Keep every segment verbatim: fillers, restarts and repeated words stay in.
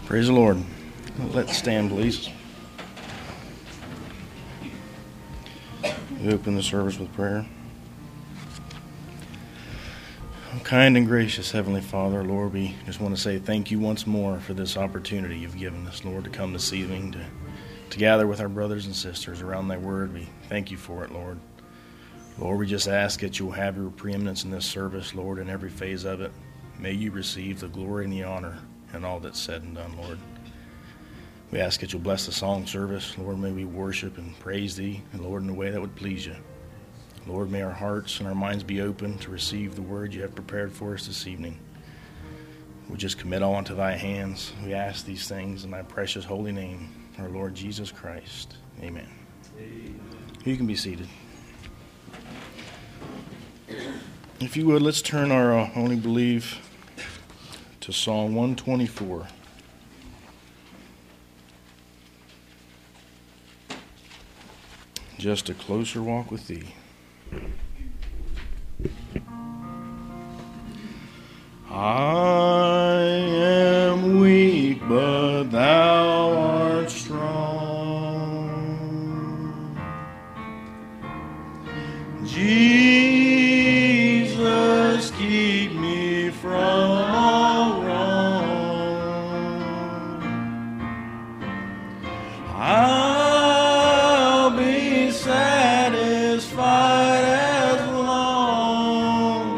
Praise the Lord. Let's stand, please. We open the service with prayer. Kind and gracious Heavenly Father, Lord, we just want to say thank you once more for this opportunity you've given us, Lord, to come this evening to, to gather with our brothers and sisters around thy word. We thank you for it, Lord. Lord, we just ask that you'll have your preeminence in this service, Lord, in every phase of it. May you receive the glory and the honor and all that's said and done, Lord. We ask that you'll bless the song service. Lord, may we worship and praise thee, and Lord, in a way that would please you. Lord, may our hearts and our minds be open to receive the word you have prepared for us this evening. We just commit all into thy hands. We ask these things in thy precious holy name, our Lord Jesus Christ. Amen. Amen. You can be seated. If you would, let's turn our uh, Only Believe to Psalm one twenty-four. Just a closer walk with thee. I am weak, but thou art strong. Jesus, keep me from all wrong. I'll be satisfied as long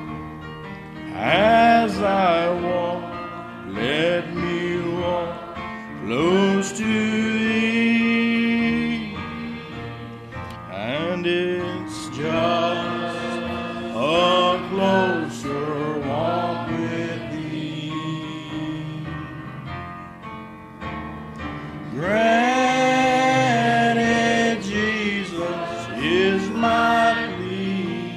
as I walk. Let me walk close to thee, and it's just a closer walk with thee. Granted, Jesus is my plea.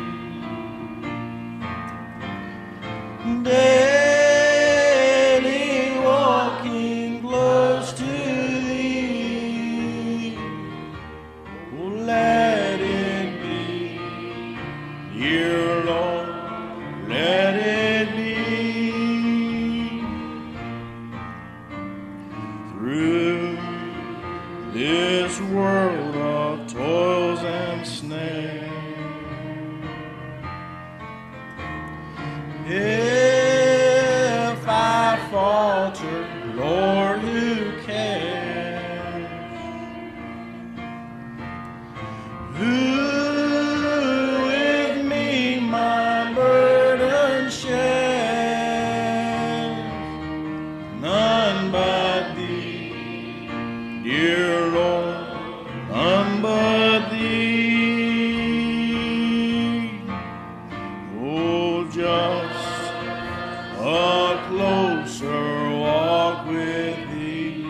Daily walking close to thee. Oh, let it be, dear Lord, let it be. Through this world of toils and snares, if I falter, Lord, who cares? Who with me my burden shares? None but thee, dear Lord, none but thee. Oh, just a closer walk with thee.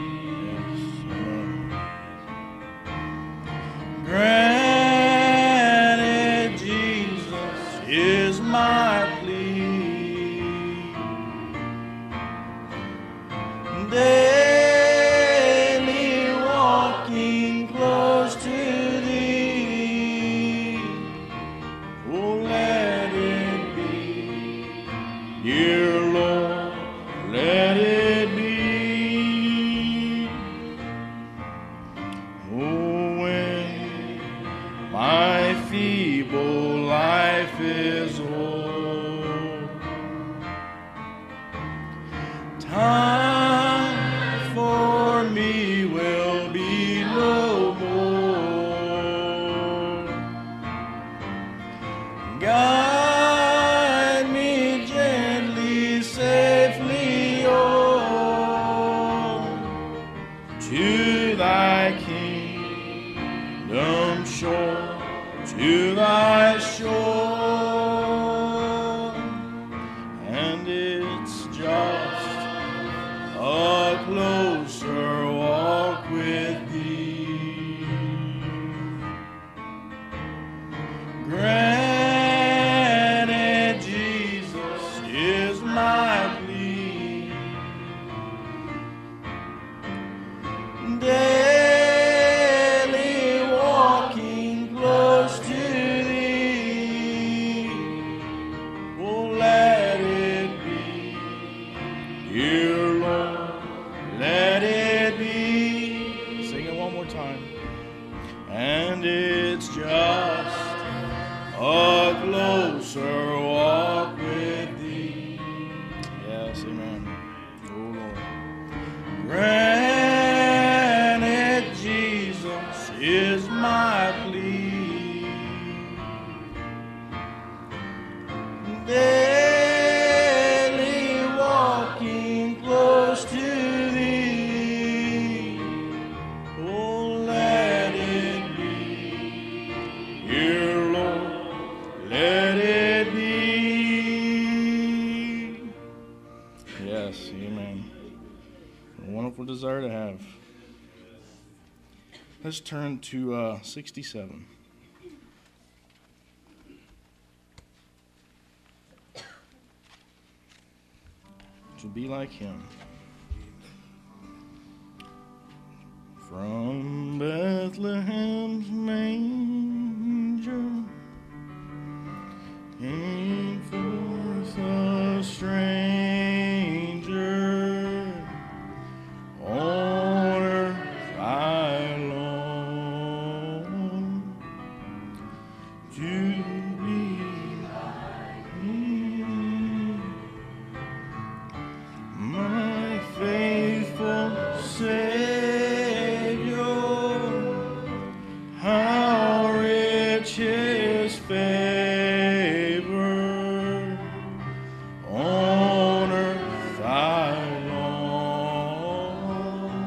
Granted, Jesus is my plea. Daily walking close to thee. Oh, let it be, dear Lord, let it be. Oh, when my feeble life is old, time for me will be no more. Guide me gently, safely on to thy kingdom shore, to thy shore, and it's just a closer walk with thee. Granted, Jesus is my plea. Daily walking close to thee. Oh, let it be, dear Lord, Yes, amen. A wonderful desire to have. Let's turn to uh, sixty-seven. To be like him. From Bethlehem's manger came forth a stranger, on earth I long to be like him, my faithful Savior. How rich his favor, on earth I long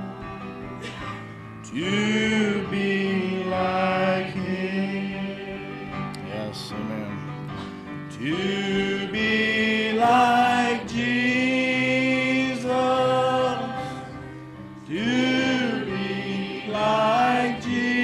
to be like him. Yes, amen. To be like Jesus, to be like Jesus.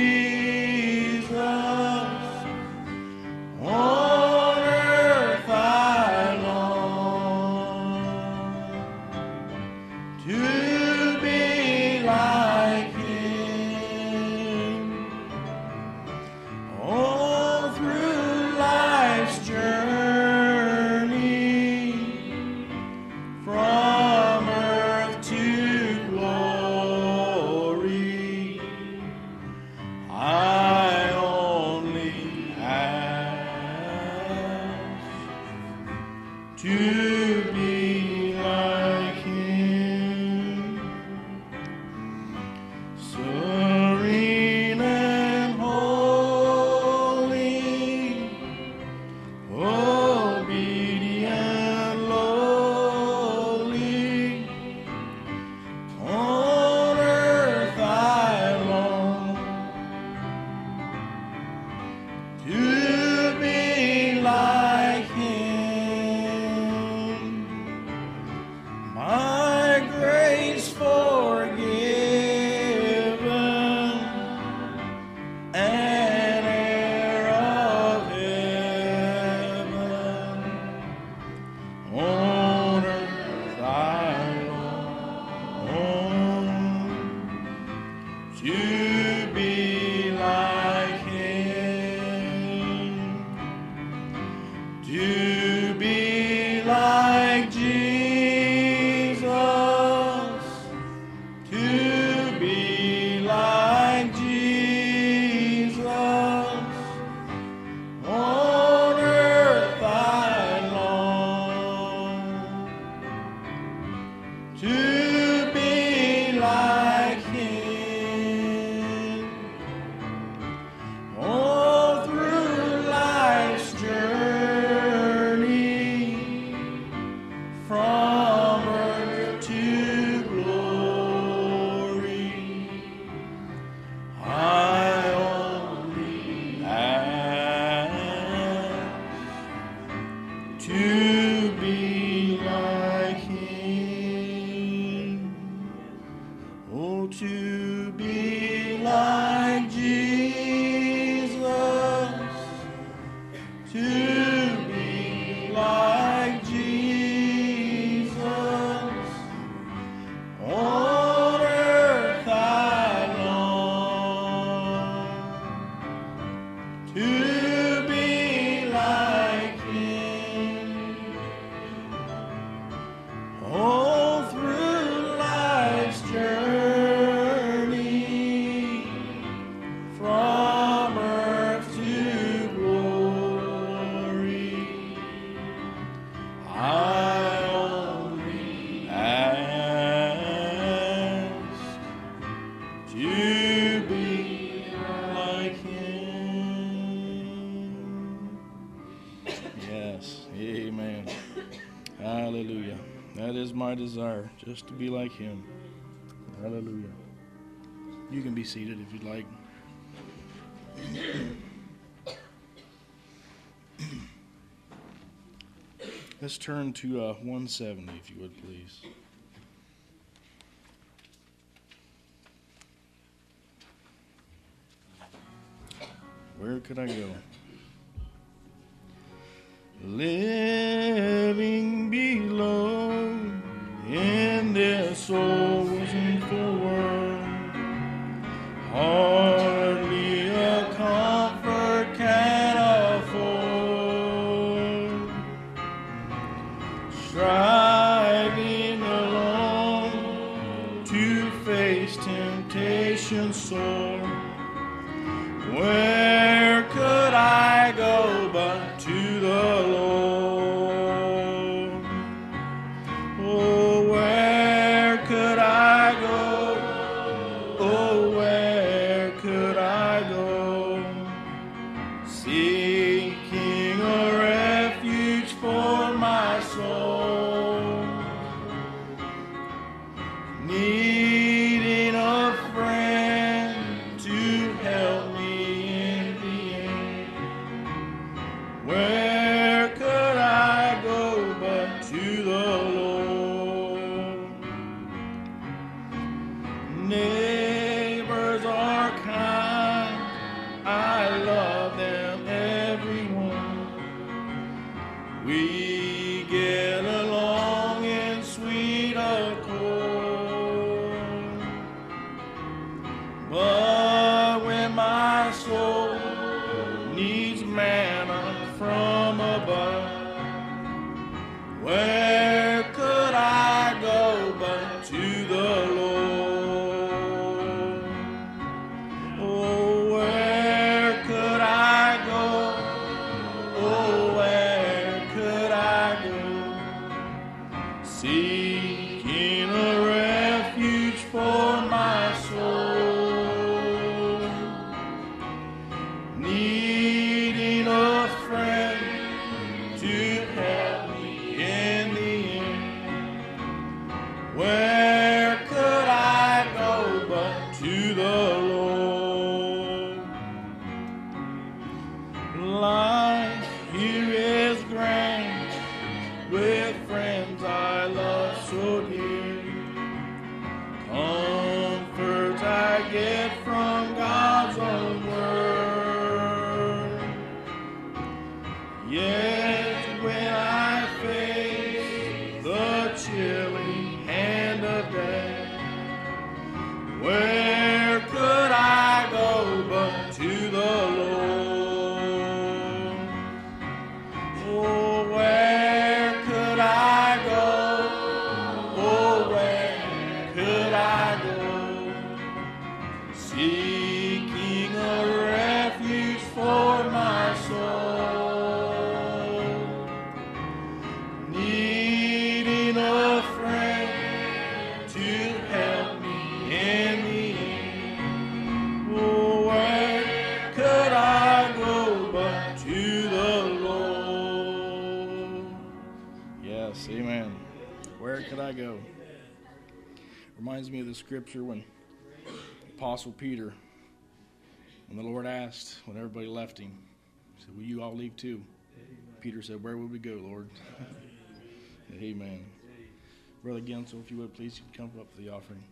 Hallelujah. That is my desire, just to be like him. Hallelujah. You can be seated if you'd like. Let's turn to uh, one seventy, if you would, please. Where could I go? Living below in this old sinful world, hardly a comfort can afford. Striving alone to face temptation sore. Where could I go but to the Lord? Oh, where could I go? Oh, where could I go? Seeking a refuge for my soul, needing a friend to help me. Where could I go but to the Lord? Neighbors are kind, I love them, everyone. We get along in sweet accord. But when my soul needs manna from above, where could I go but to the Lord? Oh, where could I go? Oh, where could I go? Seeking a refuge for my soul, needing a friend to help me in the end. Where could I go but to the Lord? Life here is grand with friends I love so dear. Comfort I get from God's own word. Yet when I face the chilling hand of death, where could I go but to the Lord? Oh, where could I go? Oh, where could I go? Seeking a refuge for my soul, needing a friend to help me in the end. Oh, where could I go but to the Lord? Yes, amen. Where could I go? Reminds me of the scripture when Apostle Peter, when the Lord asked, when everybody left him, he said, will you all leave too? Peter said, where would we go, Lord? Amen. Brother Gensel, if you would, please you come up for the offering.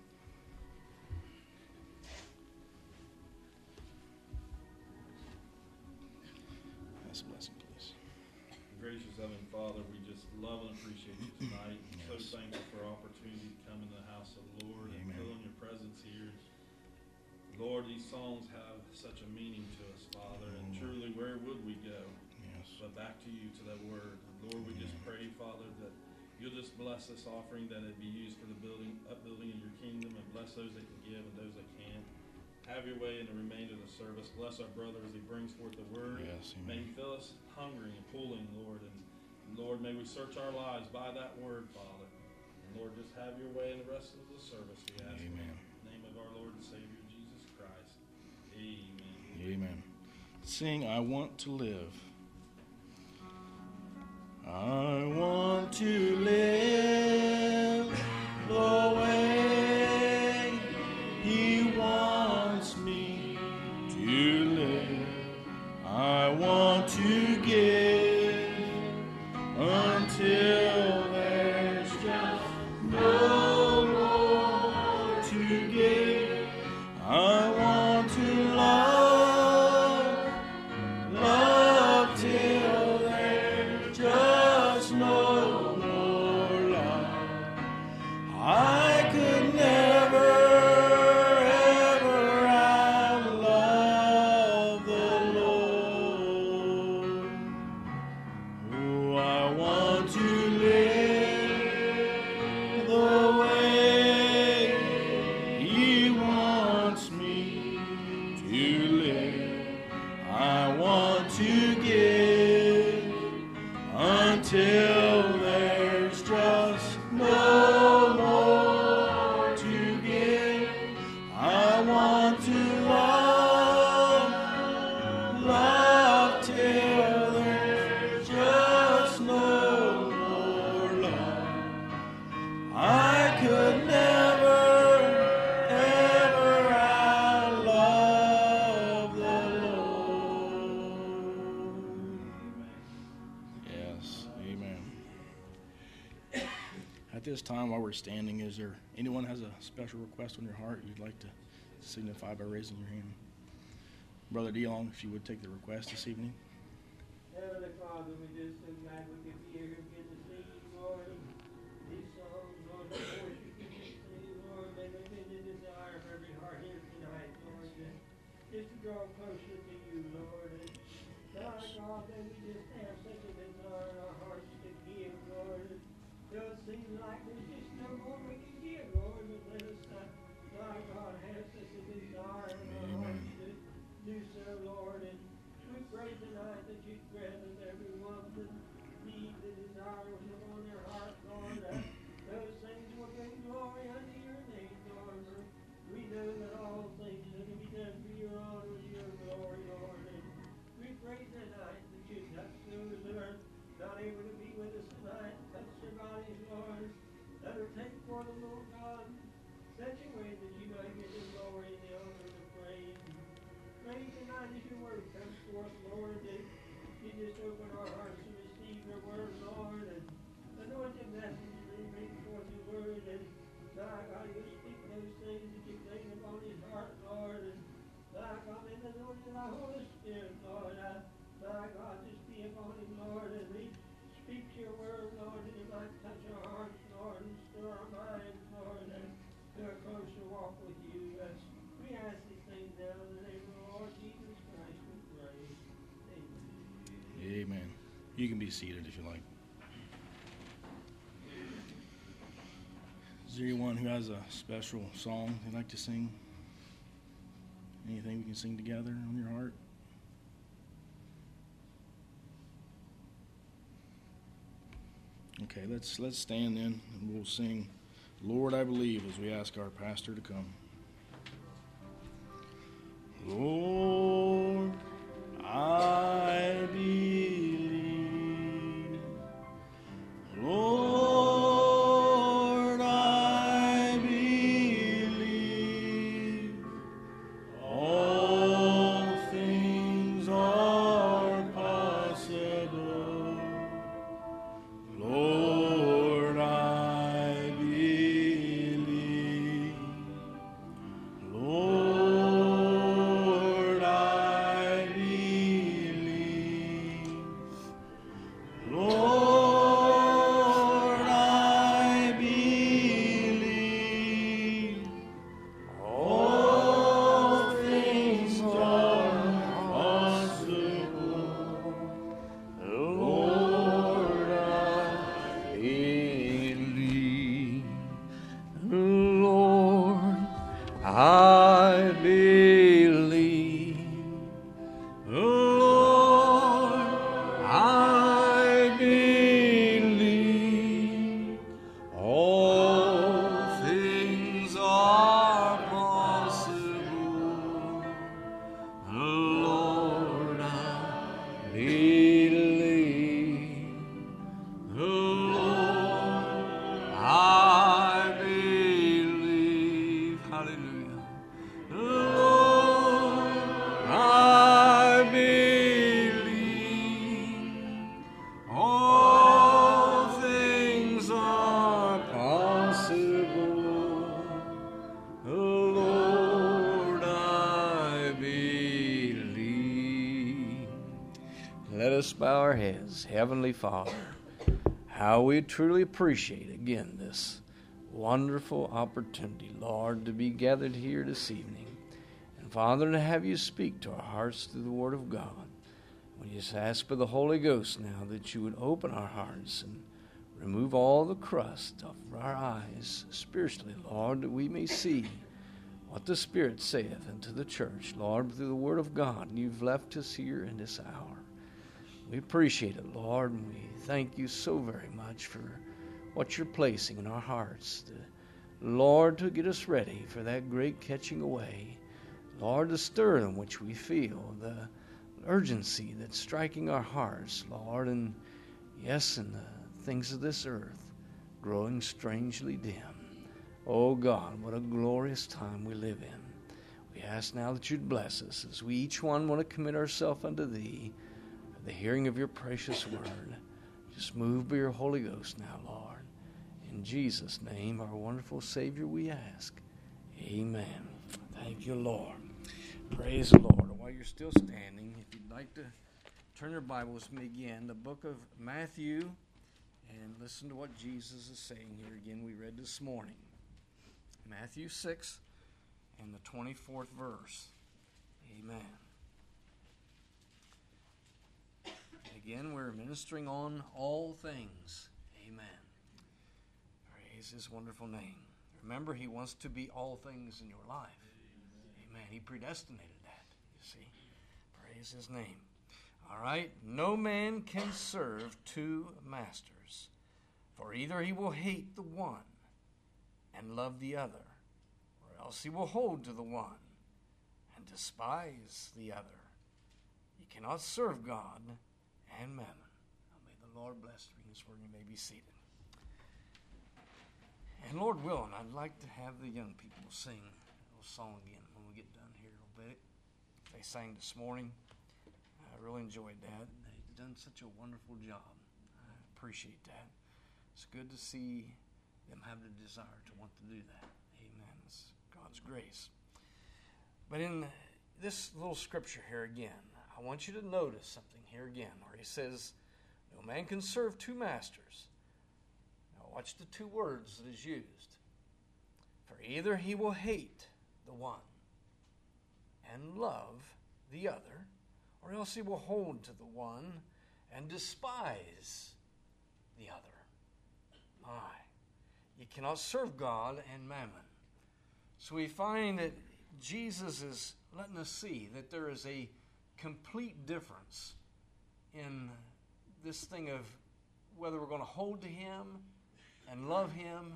That's a blessing, please. Gracious Heavenly Father, we just love and appreciate you tonight. Yes. So thankful for our opportunity to come into the house of the Lord. Amen. And feel in your presence here. Lord, these songs have such a meaning to us, Father, and mm. truly, where would we go? Yes. But back to you, to that word. Lord, we just pray, Father, that you'll just bless this offering, that it be used for the building, upbuilding of your kingdom, and bless those that can give and those that can't. Have your way in the remainder of the service. Bless our brother as he brings forth the word. Yes, may you fill us hungering and pulling, Lord. And Lord, may we search our lives by that word, Father. And Lord, just have your way in the rest of the service, we ask. Amen. In the name of our Lord and Savior, Jesus Christ. Amen. Amen. Sing, I want to live. I want to live the way he wants me to live. I want to give until At this time, while we're standing, is there anyone has a special request on your heart you'd like to signify by raising your hand? Brother DeLong, if you would take the request this evening. Heavenly Father, we just so glad we could be here again to sing you, Lord. These songs, Lord, the worship you can sing, Lord, may they be the desire of every heart here tonight, Lord, that just to draw closer to you, Lord. And God, God, that we just have such a desire in our hearts to give, Lord. It does seem like there's just no more we can give, Lord, but let us not, God, God, have such a desire in our hearts to do so, Lord. And we pray tonight that you grant us everyone the need, the desire within on their heart, Lord, that those things will bring glory unto your name, Lord. For we know that all things are to be done for your honor and your glory, Lord. And we pray tonight that you touch those that are not able to be with us tonight, touch their bodies, Lord. Let her take for the Lord God such a way that you might get the glory and the honor and the praise. Pray tonight as your word comes forth, Lord, that you just open our hearts to receive your word, Lord, and anoint the messengers and bring forth your word, and God, God, you speak those things that you place upon his heart, Lord, and God, God, in the anointing of the Holy Spirit, Lord, uh, God, God, just be upon him, Lord, and we speak your word, Lord, that it might touch our hearts, Lord, and stir our minds, Lord, and to a closer walk with you. Uh, we ask these things now in the name of the Lord Jesus Christ, we pray. Amen. Amen. You can be seated if you like. Is there anyone who has a special song they'd like to sing? Anything we can sing together on your heart? Okay, let's let's stand then and we'll sing Lord, I Believe as we ask our pastor to come. Lord, I believe. Lord, I believe. All things are possible. Lord, I believe. Lord, I believe. Lord, I believe. All things are possible. Lord, I believe. Lord, I believe. Hallelujah. Lord, I believe. All things are possible. Lord, I believe. Let us bow our heads. Heavenly Father, how we truly appreciate again this wonderful opportunity, Lord, to be gathered here this evening. And Father, to have you speak to our hearts through the Word of God. We just ask for the Holy Ghost now that you would open our hearts and remove all the crust off of our eyes spiritually, Lord, that we may see what the Spirit saith unto the church, Lord, through the Word of God. And you've left us here in this hour. We appreciate it, Lord, and we thank you so very much for what you're placing in our hearts, to, Lord, to get us ready for that great catching away. Lord, the stir in which we feel, the urgency that's striking our hearts, Lord, and yes, and the things of this earth growing strangely dim. Oh God, what a glorious time we live in. We ask now that you'd bless us as we each one want to commit ourselves unto thee, the hearing of your precious word. Just move by your Holy Ghost now, Lord. In In Jesus' name, our wonderful Savior, we ask. Amen. Thank you, Lord. Praise the Lord. While you're still standing, if you'd like to turn your Bibles to me again, the book of Matthew, and listen to what Jesus is saying here again. We read this morning. Matthew six and the twenty-fourth verse. Amen. Again, we're ministering on all things. Amen. Praise His wonderful name. Remember, He wants to be all things in your life. Amen. He predestinated that, you see. Praise His name. All right. No man can serve two masters, for either he will hate the one and love the other, or else he will hold to the one and despise the other. You cannot serve God and mammon. Now may the Lord bless you in His word. You may be seated. And Lord willing, I'd like to have the young people sing a little song again when we get done here a little bit. They sang this morning. I really enjoyed that. They've done such a wonderful job. I appreciate that. It's good to see them have the desire to want to do that. Amen. It's God's grace. But in this little scripture here again, I want you to notice something here again, where He says, no man can serve two masters. Now watch the two words that is used. For either he will hate the one and love the other, or else he will hold to the one and despise the other. My, you cannot serve God and mammon. So we find that Jesus is letting us see that there is a complete difference in this thing of whether we're going to hold to Him and love Him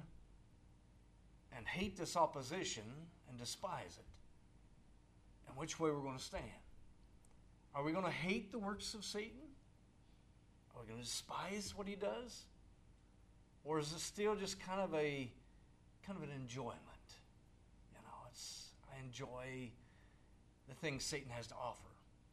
and hate this opposition and despise it, and which way we're going to stand. Are we going to hate the works of Satan? Are we going to despise what he does? Or is it still just kind of a kind of an enjoyment? You know, it's I enjoy the things Satan has to offer.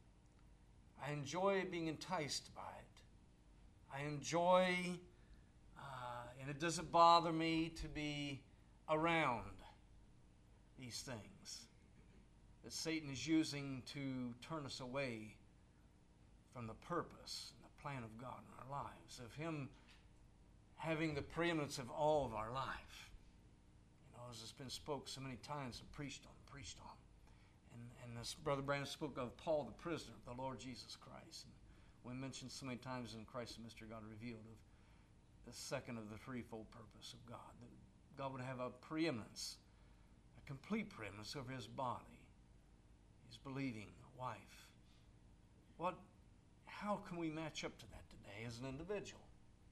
I enjoy being enticed by it. I enjoy, uh, and it doesn't bother me to be around these things that Satan is using to turn us away from the purpose and the plan of God in our lives, of Him having the preeminence of all of our life. You know, as it's been spoke so many times and preached on, preached on. And, and this Brother Brandon spoke of Paul the prisoner of the Lord Jesus Christ. And we mentioned so many times in Christ the Mystery God Revealed of the second of the threefold purpose of God. That God would have a preeminence, a complete preeminence over His body, His believing wife. What, how can we match up to that today as an individual?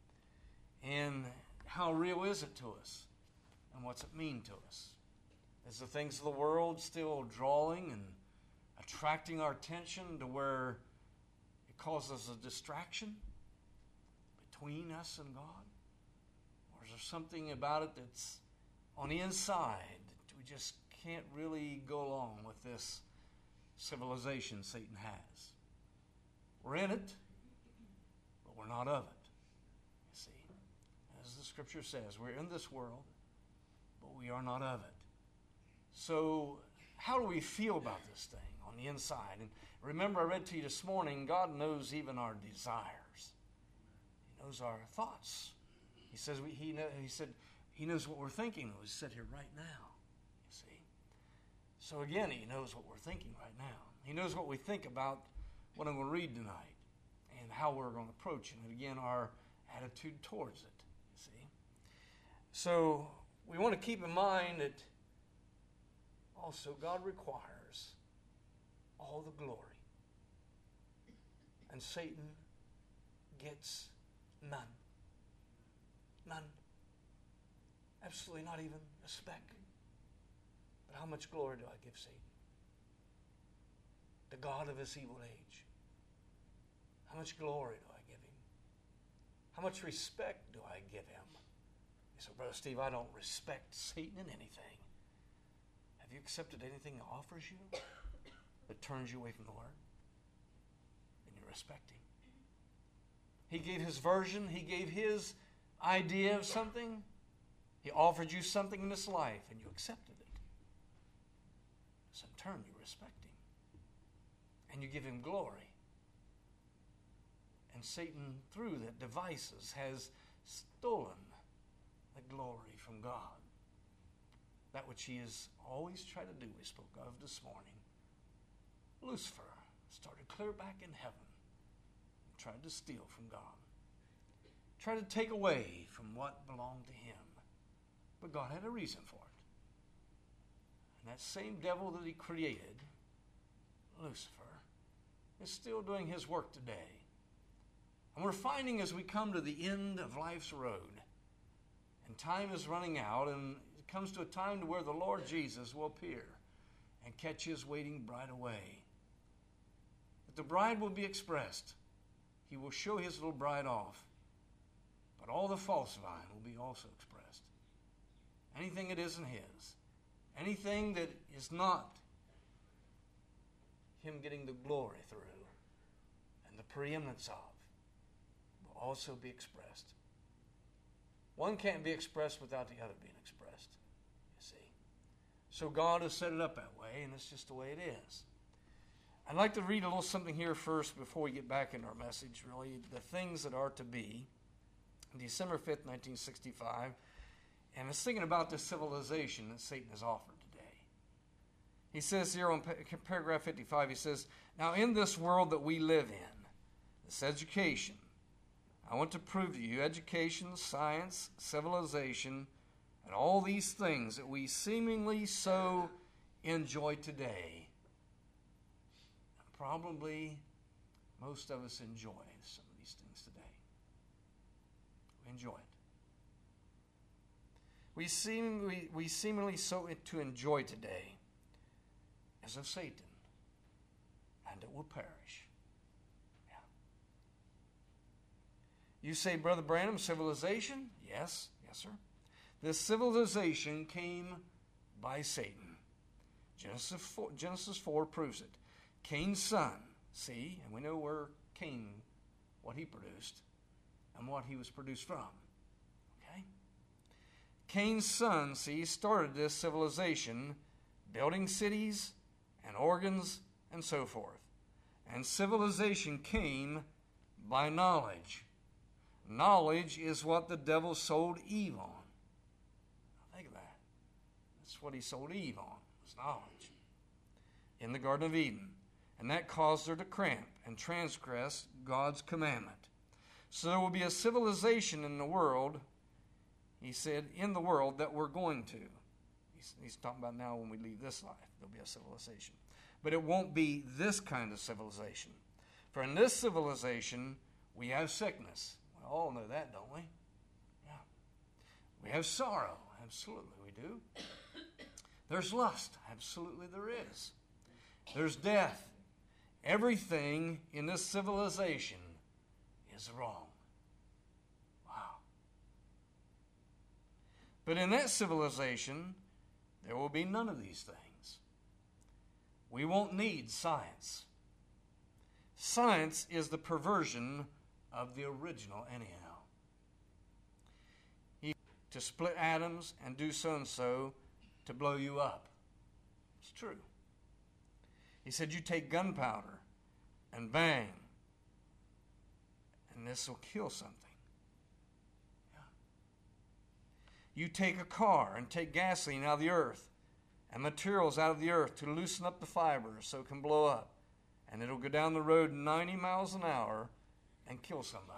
And how real is it to us? And what's it mean to us? Is the things of the world still drawing and attracting our attention to where it causes a distraction between us and God? Or is there something about it that's on the inside that we just can't really go along with this civilization Satan has? We're in it, but we're not of it. You see, as the scripture says, we're in this world, but we are not of it. So how do we feel about this thing on the inside? And remember, I read to you this morning, God knows even our desires. He knows our thoughts. He says we, he, know, he said He knows what we're thinking. We sit here right now, you see. So again, He knows what we're thinking right now. He knows what we think about what I'm going to read tonight and how we're going to approach it. And again, our attitude towards it, you see. So we want to keep in mind that also God requires all the glory. And Satan gets none. None. Absolutely not even a speck. But how much glory do I give Satan? The God of this evil age. How much glory do I give him? How much respect do I give him? You say, Brother Steve, I don't respect Satan in anything. Have you accepted anything he offers you that turns you away from the Word? Then you respect him. He gave his version. He gave his idea of something. He offered you something in this life and you accepted it. So in turn, you respect him. And you give him glory. And Satan, through the devices, has stolen the glory from God. That which he has always tried to do, we spoke of this morning. Lucifer started clear back in heaven and tried to steal from God. Tried to take away from what belonged to him. But God had a reason for it. And that same devil that he created, Lucifer, is still doing his work today. And we're finding as we come to the end of life's road, and time is running out, and it comes to a time to where the Lord Jesus will appear and catch his waiting bride away. That the bride will be expressed. He will show his little bride off. But all the false vine will be also expressed. Anything that isn't his, anything that is not him getting the glory through and the preeminence of, will also be expressed. One can't be expressed without the other being expressed, you see. So God has set it up that way, and it's just the way it is. I'd like to read a little something here first before we get back into our message, really. The things that are to be. December fifth, nineteen sixty-five. And I was thinking about this civilization that Satan has offered today. He says here on paragraph fifty-five, he says, now in this world that we live in, this education, I want to prove to you education, science, civilization, and all these things that we seemingly so enjoy today. And probably most of us enjoy some of these things today. We enjoy it. We seem we, we seemingly so to enjoy today as of Satan, and it will perish. Yeah. You say, Brother Branham, civilization? Yes, yes, sir. This civilization came by Satan. Genesis four, Genesis four proves it. Cain's son, see, and we know where Cain, what he produced, and what he was produced from. Okay? Cain's son, see, started this civilization, building cities and organs and so forth. And civilization came by knowledge. Knowledge is what the devil sold Eve on. Now think of that. That's what he sold Eve on, was knowledge. In the Garden of Eden. And that caused her to cramp and transgress God's commandment. So there will be a civilization in the world, he said, in the world that we're going to. He's, he's talking about now when we leave this life, there'll be a civilization. But it won't be this kind of civilization. For in this civilization, we have sickness. We all know that, don't we? Yeah. We have sorrow. Absolutely we do. There's lust. Absolutely there is. There's death. Everything in this civilization is wrong. Wow. But in that civilization, there will be none of these things. We won't need science. Science is the perversion of the original anyhow. He, to split atoms and do so and so to blow you up. It's true. He said, you take gunpowder and bang, and this will kill something. Yeah. You take a car and take gasoline out of the earth and materials out of the earth to loosen up the fibers so it can blow up, and it'll go down the road ninety miles an hour and kill somebody.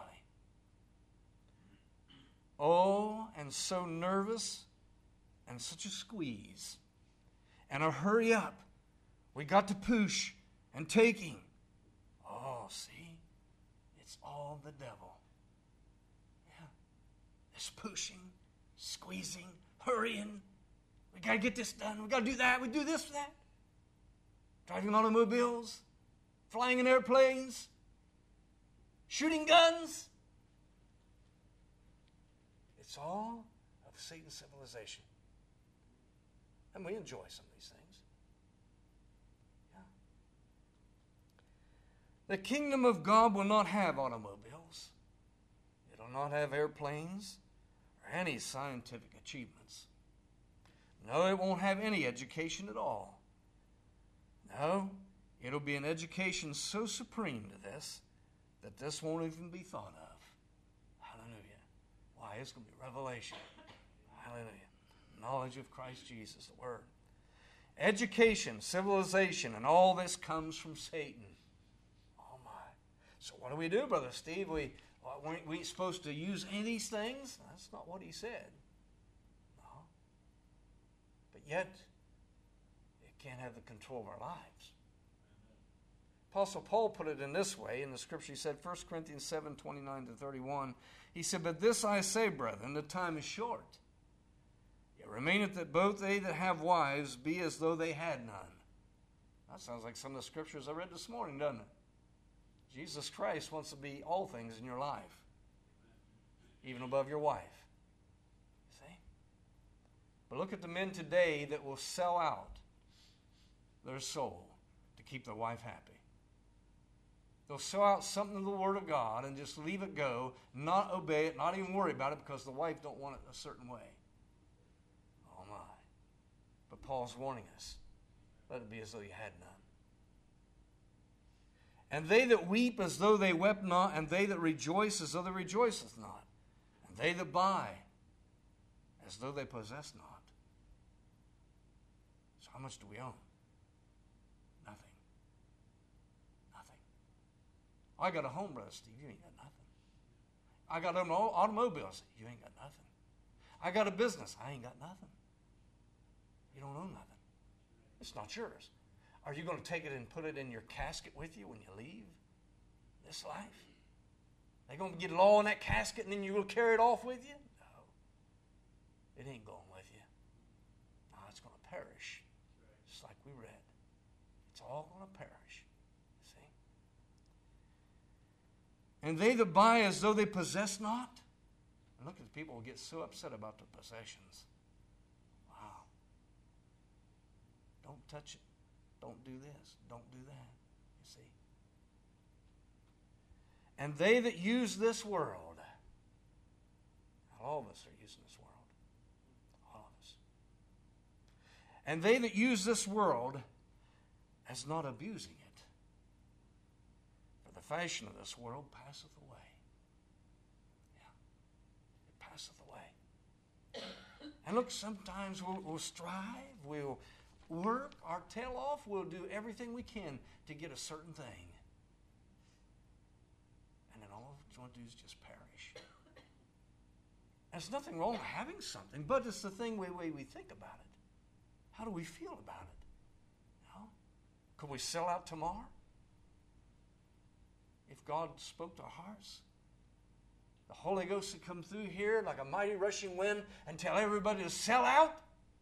Oh, and so nervous and such a squeeze and a hurry up. We got to push and taking. Oh, see? It's all the devil. Yeah. It's pushing, squeezing, hurrying. We got to get this done. We got to do that. We do this for that. Driving automobiles, flying in airplanes, shooting guns. It's all of Satan's civilization. And we enjoy some of these things. The kingdom of God will not have automobiles. It will not have airplanes or any scientific achievements. No, it won't have any education at all. No, it'll be an education so supreme to this that this won't even be thought of. Hallelujah. Why? It's going to be revelation. Hallelujah. Knowledge of Christ Jesus, the Word. Education, civilization, and all this comes from Satan. Oh my. So what do we do, Brother Steve? We, weren't we supposed to use any of these things? That's not what he said. No. But yet, it can't have the control of our lives. Apostle Paul put it in this way in the scripture. He said, First Corinthians seven, twenty-nine to thirty-one, he said, "But this I say, brethren, the time is short. It remaineth that both they that have wives be as though they had none." That sounds like some of the scriptures I read this morning, doesn't it? Jesus Christ wants to be all things in your life, even above your wife. See? But look at the men today that will sell out their soul to keep their wife happy. They'll sell out something of the Word of God and just leave it go, not obey it, not even worry about it because the wife don't want it a certain way. Oh my. But Paul's warning us, let it be as though you had none. And they that weep as though they wept not, and they that rejoice as though they rejoiceth not, and they that buy as though they possess not. So how much do we own? Nothing. Nothing. I got a home, Brother Steve. You ain't got nothing. I got an automobile. I said, you ain't got nothing. I got a business. I ain't got nothing. You don't own nothing. It's not yours. Are you going to take it and put it in your casket with you when you leave this life? Are you going to get it all in that casket and then you're going to carry it off with you? No. It ain't going with you. No, it's going to perish. Just like we read. It's all going to perish. See? And they that buy as though they possess not. And look at the people who get so upset about their possessions. Wow. Don't touch it. Don't do this. Don't do that. You see? And they that use this world. All of us are using this world. All of us. And they that use this world as not abusing it. For the fashion of this world passeth away. Yeah. It passeth away. And look, sometimes we'll, we'll strive. We'll work our tail off. We'll do everything we can to get a certain thing. And then all it's going to do is just perish. There's nothing wrong with having something, but it's the thing way, way we think about it. How do we feel about it? You know? Could we sell out tomorrow? If God spoke to our hearts? The Holy Ghost would come through here like a mighty rushing wind and tell everybody to sell out?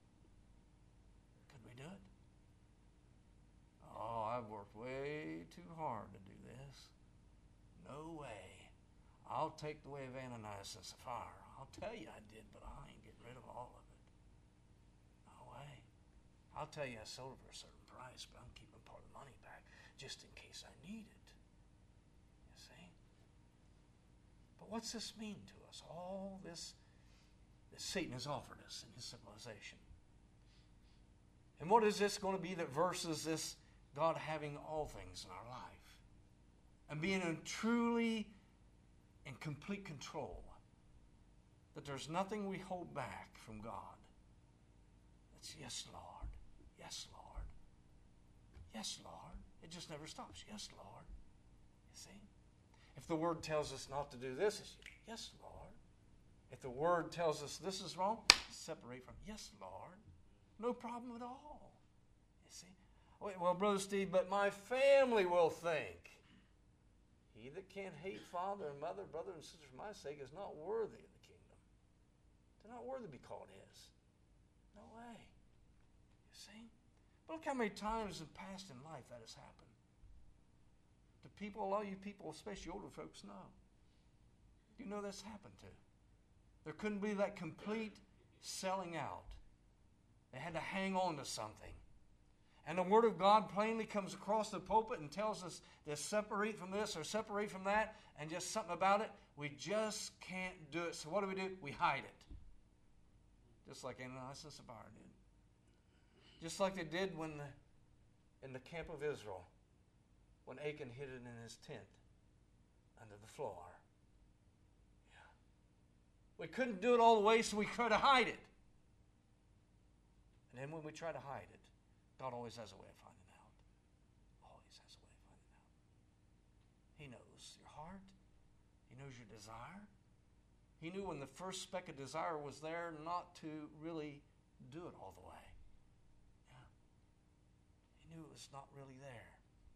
Oh, I've worked way too hard to do this. No way. I'll take the way of Ananias and Sapphira. I'll tell you I did, but I ain't getting rid of all of it. No way. I'll tell you I sold it for a certain price, but I'm keeping part of the money back just in case I need it. You see? But what's this mean to us? All this that Satan has offered us in his civilization. And what is this going to be that versus this God having all things in our life and being in truly in complete control, that there's nothing we hold back from God. That's yes, Lord. Yes, Lord. Yes, Lord. It just never stops. Yes, Lord. You see? If the Word tells us not to do this, it's yes, Lord. If the Word tells us this is wrong, separate from yes, Lord. No problem at all. You see? Well, Brother Steve, but my family will think. He that can't hate father and mother, brother and sister for my sake is not worthy of the kingdom. They're not worthy to be called his. No way. You see? But look how many times in past in life that has happened. The people, a lot of you people, especially older folks, know. You know that's happened to. There couldn't be that complete selling out. They had to hang on to something. And the Word of God plainly comes across the pulpit and tells us to separate from this or separate from that and just something about it. We just can't do it. So what do we do? We hide it. Just like Ananias and Sapphira did. Just like they did when the, in the camp of Israel, when Achan hid it in his tent under the floor. Yeah. We couldn't do it all the way, so we tried to hide it. And then when we try to hide it, God always has a way of finding out. Always has a way of finding out. He knows your heart. He knows your desire. He knew when the first speck of desire was there not to really do it all the way. Yeah. He knew it was not really there.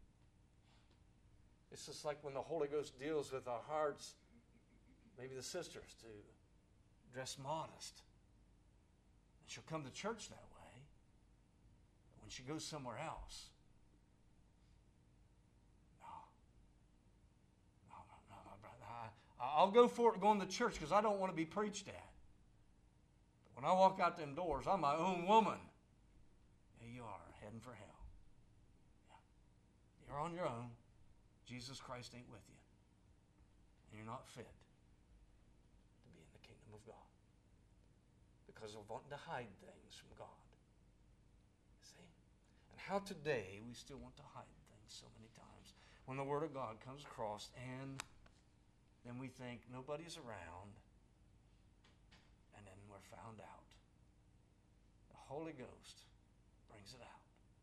It's just like when the Holy Ghost deals with our hearts, maybe the sisters, to dress modest. And she'll come to church that way. But when she goes somewhere else, no. No, no, no, no, brother. I, I'll go for it going to church because I don't want to be preached at. But when I walk out them doors, I'm my own woman. There you are, heading for hell. Yeah. You're on your own. Jesus Christ ain't with you. And you're not fit to be in the kingdom of God. Because of wanting to hide things from God. See? And how today we still want to hide things so many times. When the Word of God comes across and then we think nobody's around and then we're found out. The Holy Ghost brings it out.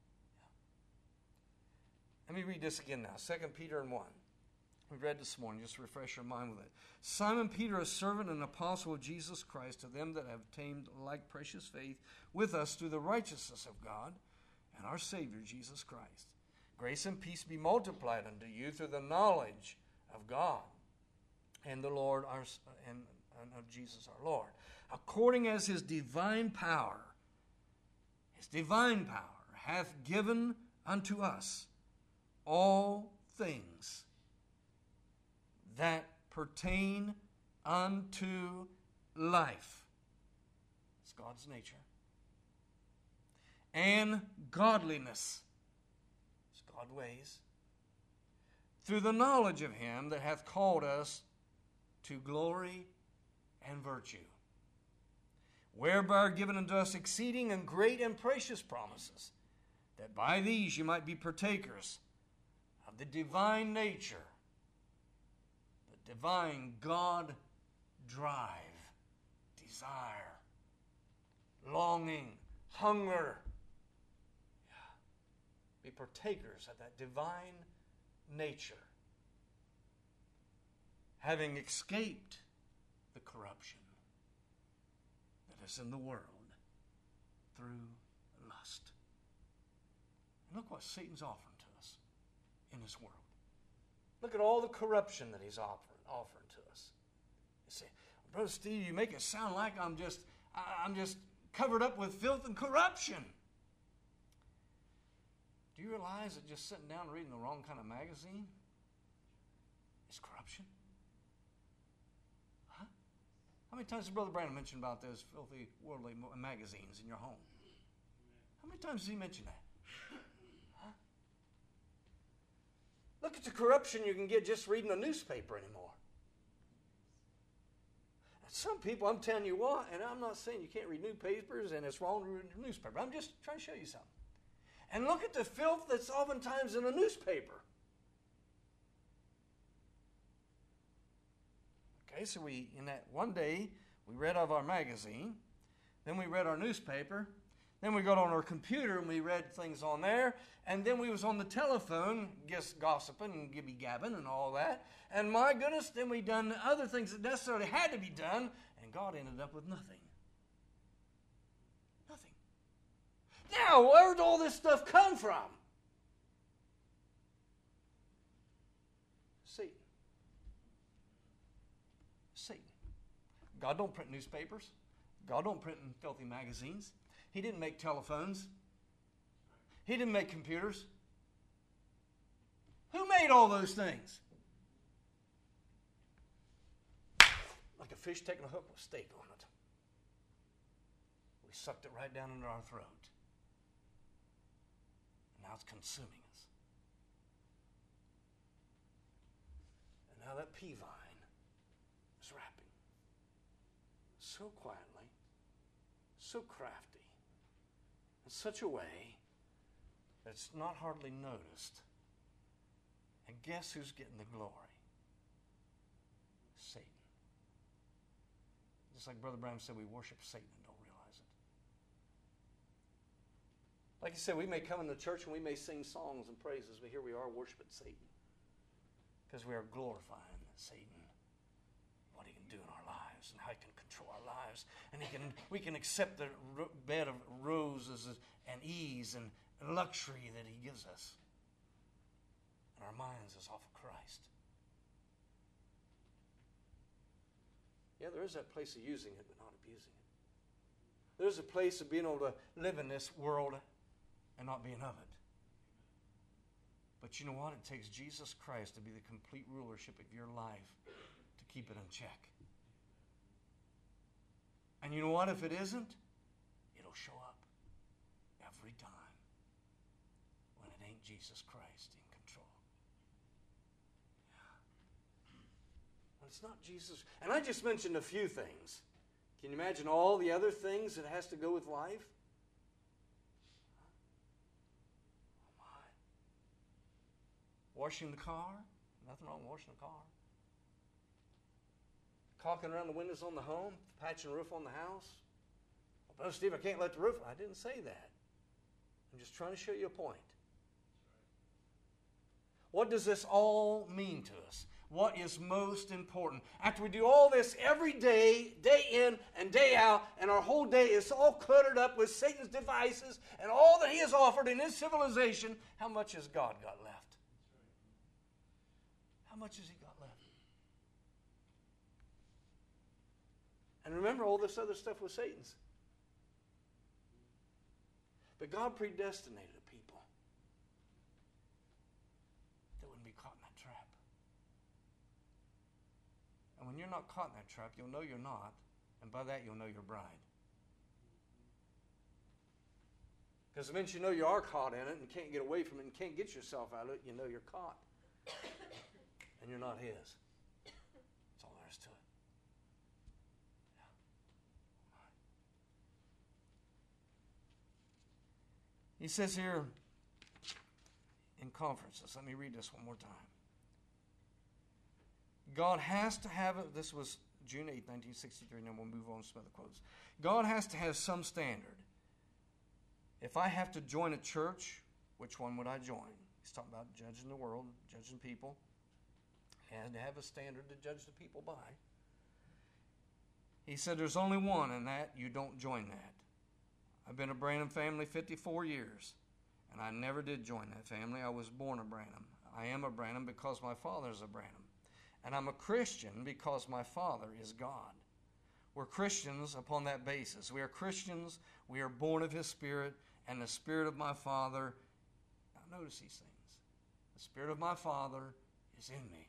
Let me read this again now. Second Peter one. We read this morning, just to refresh your mind with it. Simon Peter, a servant and apostle of Jesus Christ, to them that have obtained like precious faith with us through the righteousness of God and our Savior Jesus Christ. Grace and peace be multiplied unto you through the knowledge of God and the Lord our and, and of Jesus our Lord, according as his divine power, his divine power hath given unto us all things that pertain unto life. It's God's nature. And godliness. It's God's ways. Through the knowledge of him that hath called us to glory and virtue, whereby are given unto us exceeding and great and precious promises, that by these you might be partakers of the divine nature, the divine God drive, desire, longing, hunger. Yeah. Be partakers of that divine nature, having escaped the corruption that is in the world through lust. And look what Satan's offering to us in this world. Look at all the corruption that he's offering, offering to us. You say, Brother Steve, you make it sound like I'm just, I'm just covered up with filth and corruption. Do you realize that just sitting down and reading the wrong kind of magazine is corruption? Huh? How many times has Brother Brandon mentioned about those filthy, worldly magazines in your home? How many times has he mentioned that? Look at the corruption you can get just reading a newspaper anymore. And some people, I'm telling you what, and I'm not saying you can't read newspapers and it's wrong to read a newspaper. I'm just trying to show you something. And look at the filth that's oftentimes in a newspaper. Okay, so we, in that one day, we read of our magazine, then we read our newspaper, then we got on our computer and we read things on there. And then we was on the telephone, just gossiping and gibby-gabbing and all that. And my goodness, then we done other things that necessarily had to be done. And God ended up with nothing. Nothing. Now, where did all this stuff come from? Satan. Satan. God don't print newspapers. God don't print filthy magazines. He didn't make telephones. He didn't make computers. Who made all those things? Like a fish taking a hook with a steak on it. We sucked it right down into our throat. And now it's consuming us. And now that pea vine is wrapping so quietly, so crafty in such a way that it's not hardly noticed. And guess who's getting the glory? Satan. Just like Brother Branham said, we worship Satan and don't realize it. Like he said, we may come into church and we may sing songs and praises, but here we are worshiping Satan. Because we are glorifying Satan, what he can do in our lives and how he can control our lives. And he can, we can accept the bed of roses and ease and luxury that he gives us. And our minds is off of Christ. Yeah, there is that place of using it, but not abusing it. There's a place of being able to live in this world and not being of it. But you know what? It takes Jesus Christ to be the complete rulership of your life to keep it in check. And you know what? If it isn't, it'll show up every time when it ain't Jesus Christ in control. When it's not Jesus. And I just mentioned a few things. Can you imagine all the other things that has to go with life? Washing the car, nothing wrong with washing the car. Caulking around the windows on the home, patching the roof on the house. Well, Brother Steve, I can't let the roof. I didn't say that. I'm just trying to show you a point. What does this all mean to us? What is most important? After we do all this every day, day in and day out, and our whole day is all cluttered up with Satan's devices and all that he has offered in his civilization, how much has God got left? How much has he got left? And remember, all this other stuff was Satan's. But God predestinated a people that wouldn't be caught in that trap. And when you're not caught in that trap, you'll know you're not. And by that, you'll know you're bride. Because the minute you know you are caught in it and can't get away from it and can't get yourself out of it, you know you're caught. And you're not his. That's all there is to it. Yeah. He says here in conferences, let me read this one more time. God has to have it. This was June eighth, nineteen sixty-three, and then we'll move on to some other quotes. God has to have some standard. If I have to join a church, which one would I join? He's talking about judging the world, judging people. And to have a standard to judge the people by. He said there's only one, and that you don't join that. I've been a Branham family fifty-four years, and I never did join that family. I was born a Branham. I am a Branham because my father is a Branham. And I'm a Christian because my father is God. We're Christians upon that basis. We are Christians. We are born of his Spirit, and the Spirit of my Father. Now notice these things. The Spirit of my Father is in me.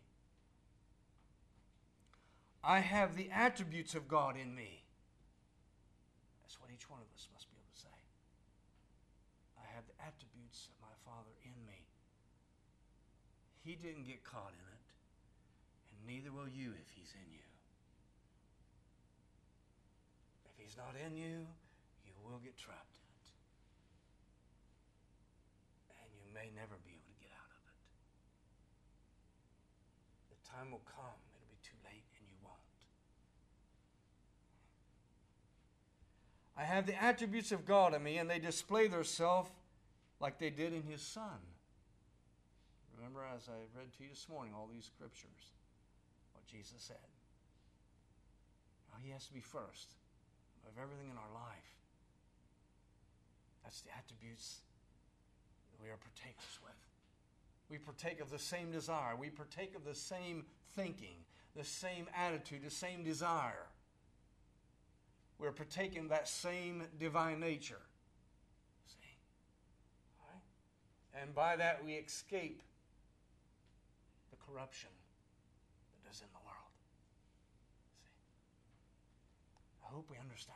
I have the attributes of God in me. That's what each one of us must be able to say. I have the attributes of my Father in me. He didn't get caught in it, and neither will you if he's in you. If he's not in you, you will get trapped in it. And you may never be able to get out of it. The time will come. I have the attributes of God in me, and they display themselves like they did in his Son. Remember, as I read to you this morning, all these scriptures, what Jesus said. Now, he has to be first of everything in our life. That's the attributes that we are partakers with. We partake of the same desire. We partake of the same thinking, the same attitude, the same desire. We're partaking that same divine nature. See? All right? And by that we escape the corruption that is in the world. See? I hope we understand.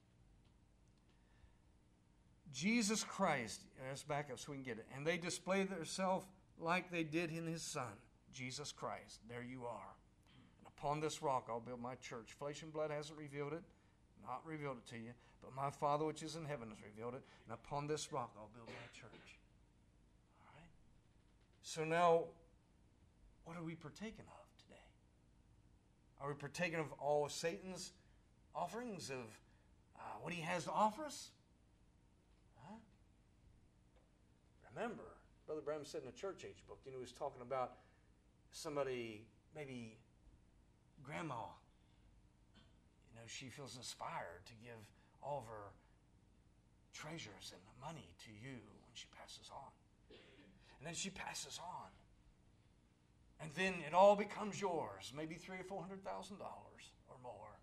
Jesus Christ, let's back up so we can get it. And they display themselves like they did in his Son, Jesus Christ. There you are. And upon this rock I'll build my church. Flesh and blood hasn't revealed it. Not revealed it to you, But my Father which is in heaven has revealed it, and upon this rock I'll build my church. All right? So now, what are we partaking of today? Are we partaking of all of Satan's offerings, of uh, what he has to offer us? Huh? Remember, Brother Branham said in the church age book, you know, he was talking about somebody, maybe grandma. You know, she feels inspired to give all of her treasures and money to you when she passes on. And then she passes on. And then it all becomes yours, maybe three or four hundred thousand dollars or more.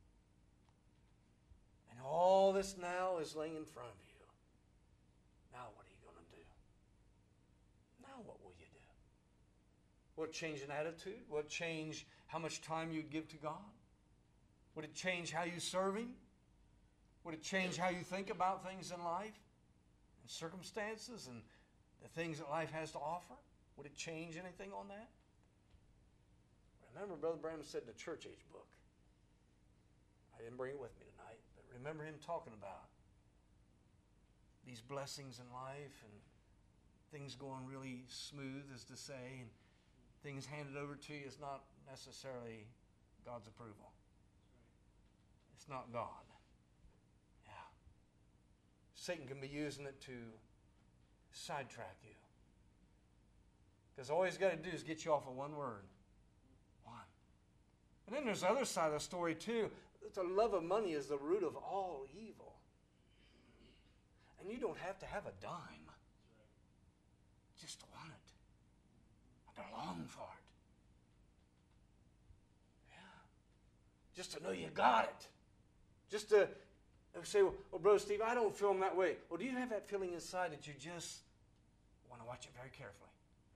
And all this now is laying in front of you. Now what are you going to do? Now what will you do? Will it change an attitude? Will it change how much time you give to God? Would it change how you serve Him? Would it change how you think about things in life and circumstances and the things that life has to offer? Would it change anything on that? Remember, Brother Branham said in the church age book, I didn't bring it with me tonight, but remember him talking about these blessings in life and things going really smooth, as to say, and things handed over to you is not necessarily God's approval. It's not God. Yeah. Satan can be using it to sidetrack you. Because all he's got to do is get you off of one word. One. And then there's the other side of the story too. The love of money is the root of all evil. And you don't have to have a dime just to want it. And to long for it. Yeah. Just to know you got it. Just to say, well, well, Brother Steve, I don't feel that way. Well, do you have that feeling inside that you just want to watch it very carefully?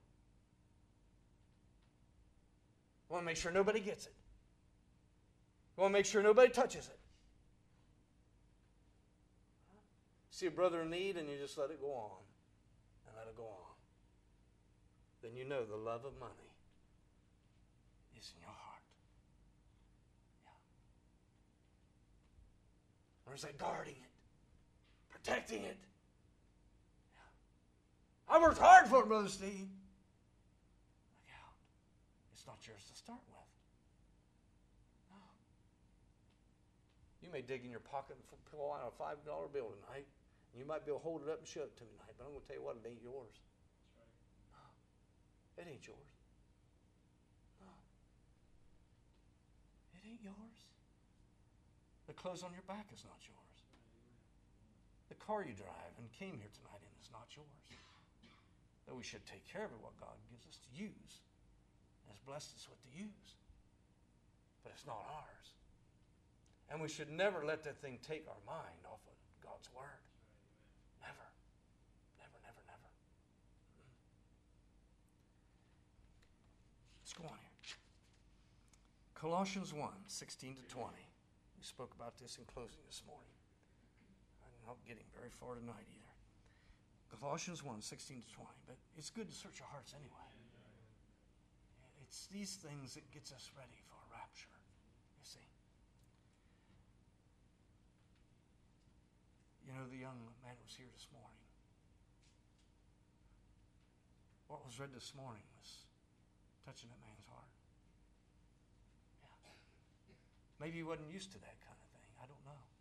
You want to make sure nobody gets it. You want to make sure nobody touches it. See a brother in need and you just let it go on. And let it go on. Then you know the love of money is in your heart. Or is that guarding it? Protecting it? Yeah. I worked hard for it, Brother Steve. Look out. It's not yours to start with. No. You may dig in your pocket and pull out a five dollar bill tonight. And you might be able to hold it up and show it to me tonight. But I'm going to tell you what, it ain't yours. That's right. No. It ain't yours. No. It ain't yours. The clothes on your back is not yours. The car you drive and came here tonight in is not yours. Though we should take care of it, what God gives us to use, and has blessed us with to use. But it's not ours. And we should never let that thing take our mind off of God's Word. Never. Never, never, never. Let's go on here. Colossians one, sixteen to twenty. We spoke about this in closing this morning. I'm not getting very far tonight either. Colossians one, sixteen to twenty. But it's good to search our hearts anyway. It's these things that gets us ready for a rapture, you see. You know, the young man who was here this morning. What was read this morning was touching that man's heart. Maybe he wasn't used to that kind of thing. I don't know.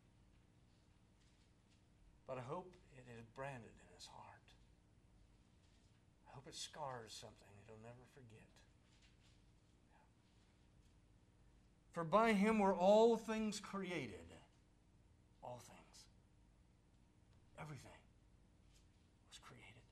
But I hope it is branded in his heart. I hope it scars something that he'll never forget. For by him were all things created. All things. Everything was created.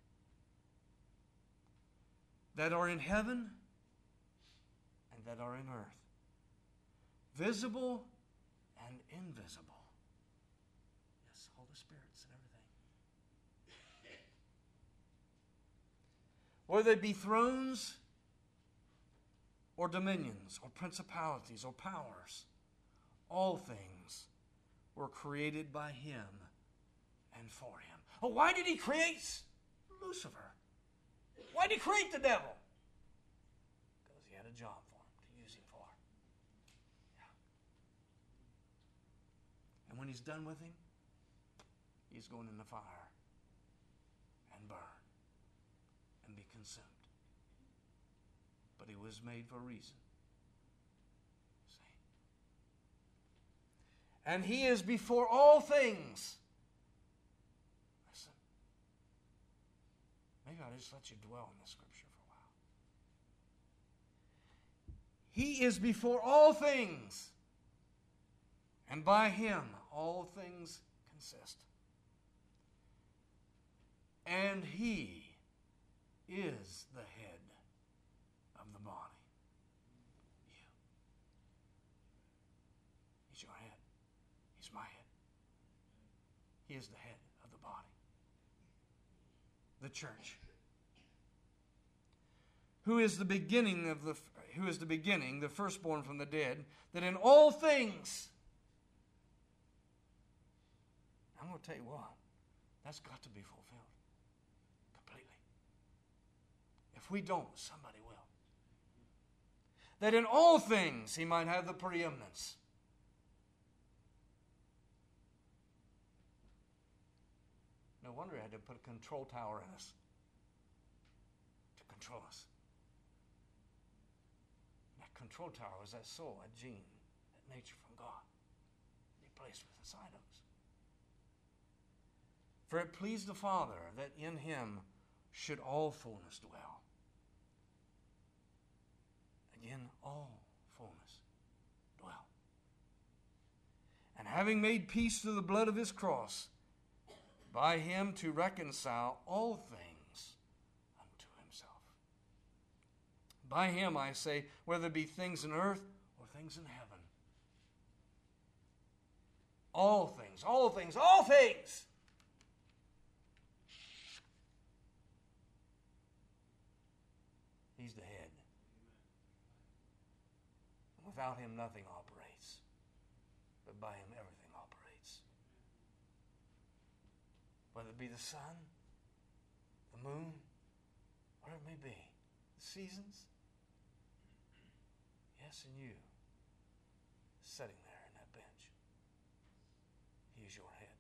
That are in heaven and that are in earth. Visible and invisible. Yes, all the spirits and everything. Whether they be thrones or dominions or principalities or powers, all things were created by him and for him. Oh, why did he create Lucifer? Why did he create the devil? Because he had a job for him to use him for. when he's done with him, he's going in the fire and burn and be consumed. But he was made for a reason. See? And he is before all things. Listen. Maybe I'll just let you dwell on this scripture for a while. He is before all things, and by him all things consist. And he is the head of the body. You. He's your head. He's my head. He is the head of the body. The church. Who is the beginning of the who is the beginning, the firstborn from the dead, that in all things. I'm going to tell you what, that's got to be fulfilled completely. If we don't, somebody will. That in all things he might have the preeminence. No wonder he had to put a control tower in us to control us. That control tower was that soul, that gene, that nature from God he placed inside of us. For it pleased the Father that in him should all fullness dwell. Again, all fullness dwell. And having made peace through the blood of his cross, by him to reconcile all things unto himself. By him, I say, whether it be things in earth or things in heaven. All things, all things, all things. He's the head. Without him, nothing operates. But by him, everything operates. Whether it be the sun, the moon, whatever it may be, the seasons. Yes, and you, sitting there in that bench. He is your head.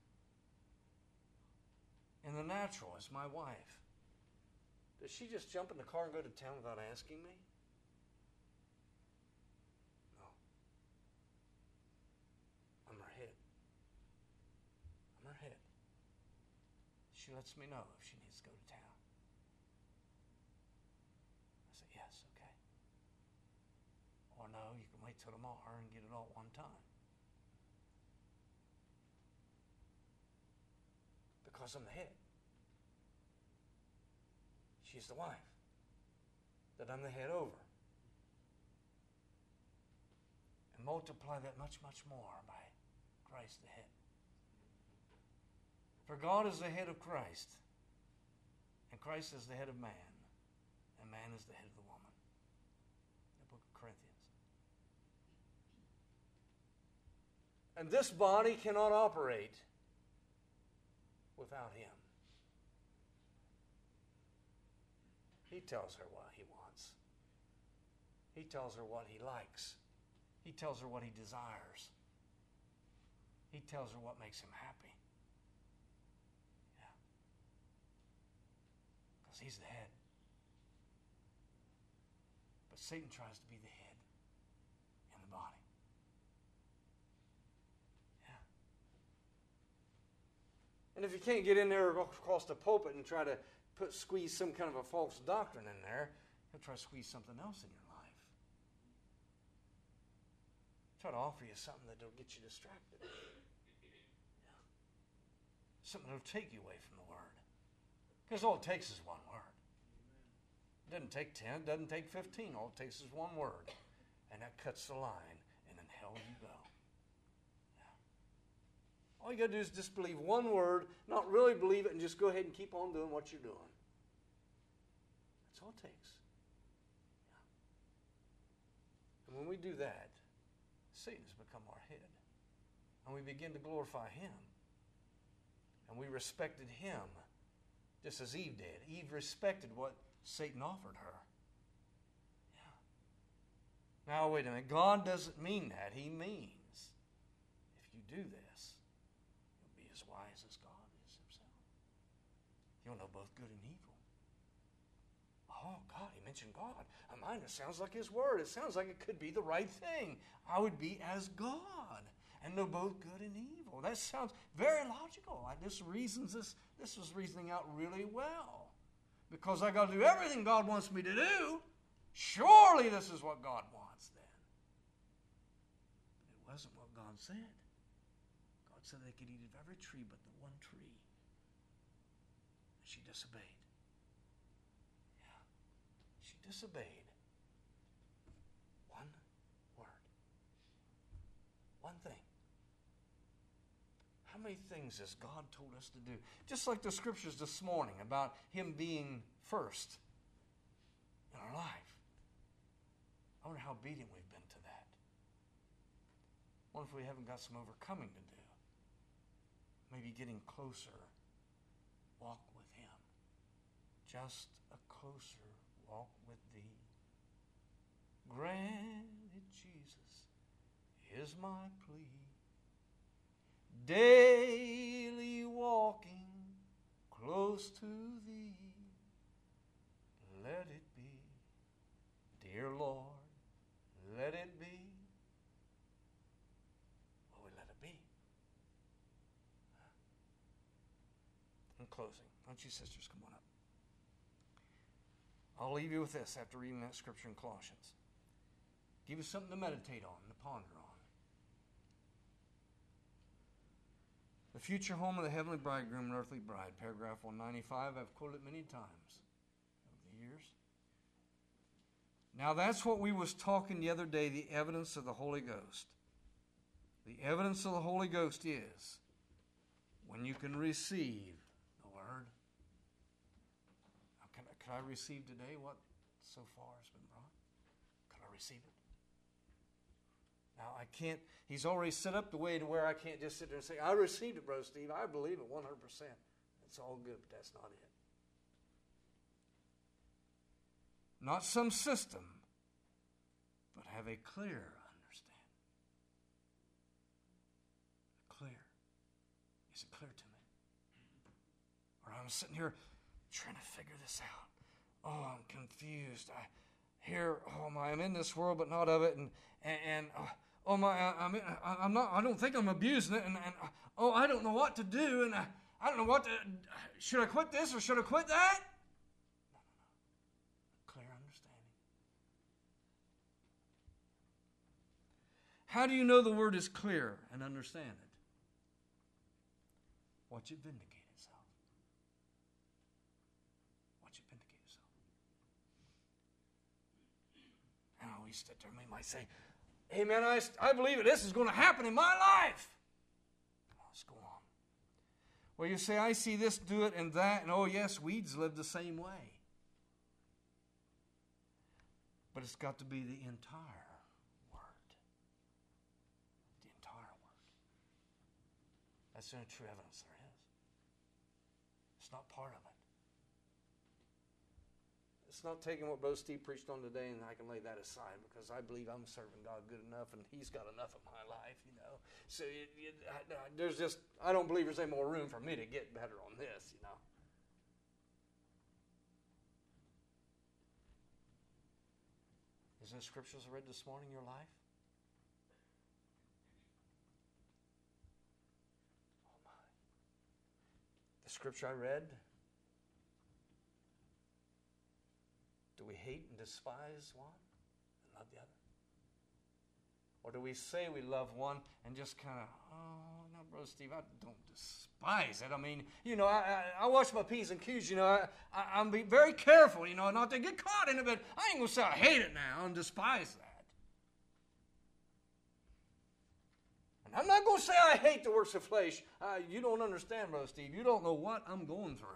In the natural, it's my wife. Does she just jump in the car and go to town without asking me? No. I'm her head. I'm her head. She lets me know if she needs to go to town. I say, yes, okay. Or no, you can wait till tomorrow and get it all at one time. Because I'm the head. She's the wife that I'm the head over. And multiply that much, much more by Christ the head. For God is the head of Christ, and Christ is the head of man, and man is the head of the woman. The book of Corinthians. And this body cannot operate without him. He tells her what he wants. He tells her what he likes. He tells her what he desires. He tells her what makes him happy. Yeah. Because he's the head. But Satan tries to be the head in the body. Yeah. And if you can't get in there across the pulpit and try to Put squeeze some kind of a false doctrine in there, he'll try to squeeze something else in your life. Try to offer you something that'll get you distracted. Yeah. Something that'll take you away from the Word. Because all it takes is one word. It doesn't take ten, it doesn't take fifteen. All it takes is one word. And that cuts the line, and then hell you go. All you got to do is just believe one word, not really believe it, and just go ahead and keep on doing what you're doing. That's all it takes. Yeah. And when we do that, Satan has become our head. And we begin to glorify him. And we respected him just as Eve did. Eve respected what Satan offered her. Yeah. Now, wait a minute. God doesn't mean that. He means if you do this, wise as God is himself. You'll know both good and evil. Oh, God, he mentioned God. A mind that sounds like his word. It sounds like it could be the right thing. I would be as God and know both good and evil. That sounds very logical. I just reasons this, this was reasoning out really well. Because I got to do everything God wants me to do. Surely this is what God wants then. But it wasn't what God said. God said they could eat of every tree but the one tree. And she disobeyed. She disobeyed one word. One thing. How many things has God told us to do? Just like the scriptures this morning about him being first in our life. I wonder how obedient we've been to that. I wonder if we haven't got some overcoming to do. Maybe getting closer. Walk with him. Just a closer walk with thee. Grant it, Jesus, is my plea. Daily walking close to thee. Let it be, dear Lord, let it be. Will we let it be? In closing, why don't you sisters come on up? I'll leave you with this after reading that scripture in Colossians. Give you something to meditate on and to ponder on. The future home of the heavenly bridegroom and earthly bride, paragraph one ninety-five, I've quoted many times over the years. Now that's what we was talking the other day, the evidence of the Holy Ghost. The evidence of the Holy Ghost is when you can receive the Word. Now, can, can I receive today what so far has been brought? Can I receive it? Now, I can't, he's already set up the way to where I can't just sit there and say, I received it, Brother Steve. I believe it one hundred percent. It's all good, but that's not it. Not some system, but have a clear understanding. Clear. Is it clear to me? Or I'm sitting here trying to figure this out. Oh, I'm confused. I here, oh my, I'm in this world, but not of it, and and, and uh, oh my, I, I'm in, I, I'm not. I don't think I'm abusing it, and, and uh, oh, I don't know what to do, and I, I don't know what to. Should I quit this or should I quit that? No, no, no. Clear understanding. How do you know the word is clear and understand it? Watch it vindicate itself. Watch it vindicate itself. And I always sit there and they might say, hey man, I, I believe it. This is going to happen in my life. Let's go on. Well, you say, I see this, do it, and that, and oh yes, weeds live the same way. But it's got to be the entire word. The entire word. That's the only true evidence there is. It's not part of it. It's not taking what Brother Steve preached on today and I can lay that aside because I believe I'm serving God good enough and he's got enough of my life, you know. So it, it, I, there's just, I don't believe there's any more room for me to get better on this, you know. Is the scriptures I read this morning your life? Oh my. The scripture I read, do we hate and despise one and love the other? Or do we say we love one and just kind of, oh, no, Brother Steve, I don't despise it. I mean, you know, I, I, I watch my P's and Q's, you know, I, I, I'm be very careful, you know, not to get caught in it, but I ain't going to say I hate it now and despise that. And I'm not going to say I hate the works of flesh. Uh, you don't understand, Brother Steve. You don't know what I'm going through.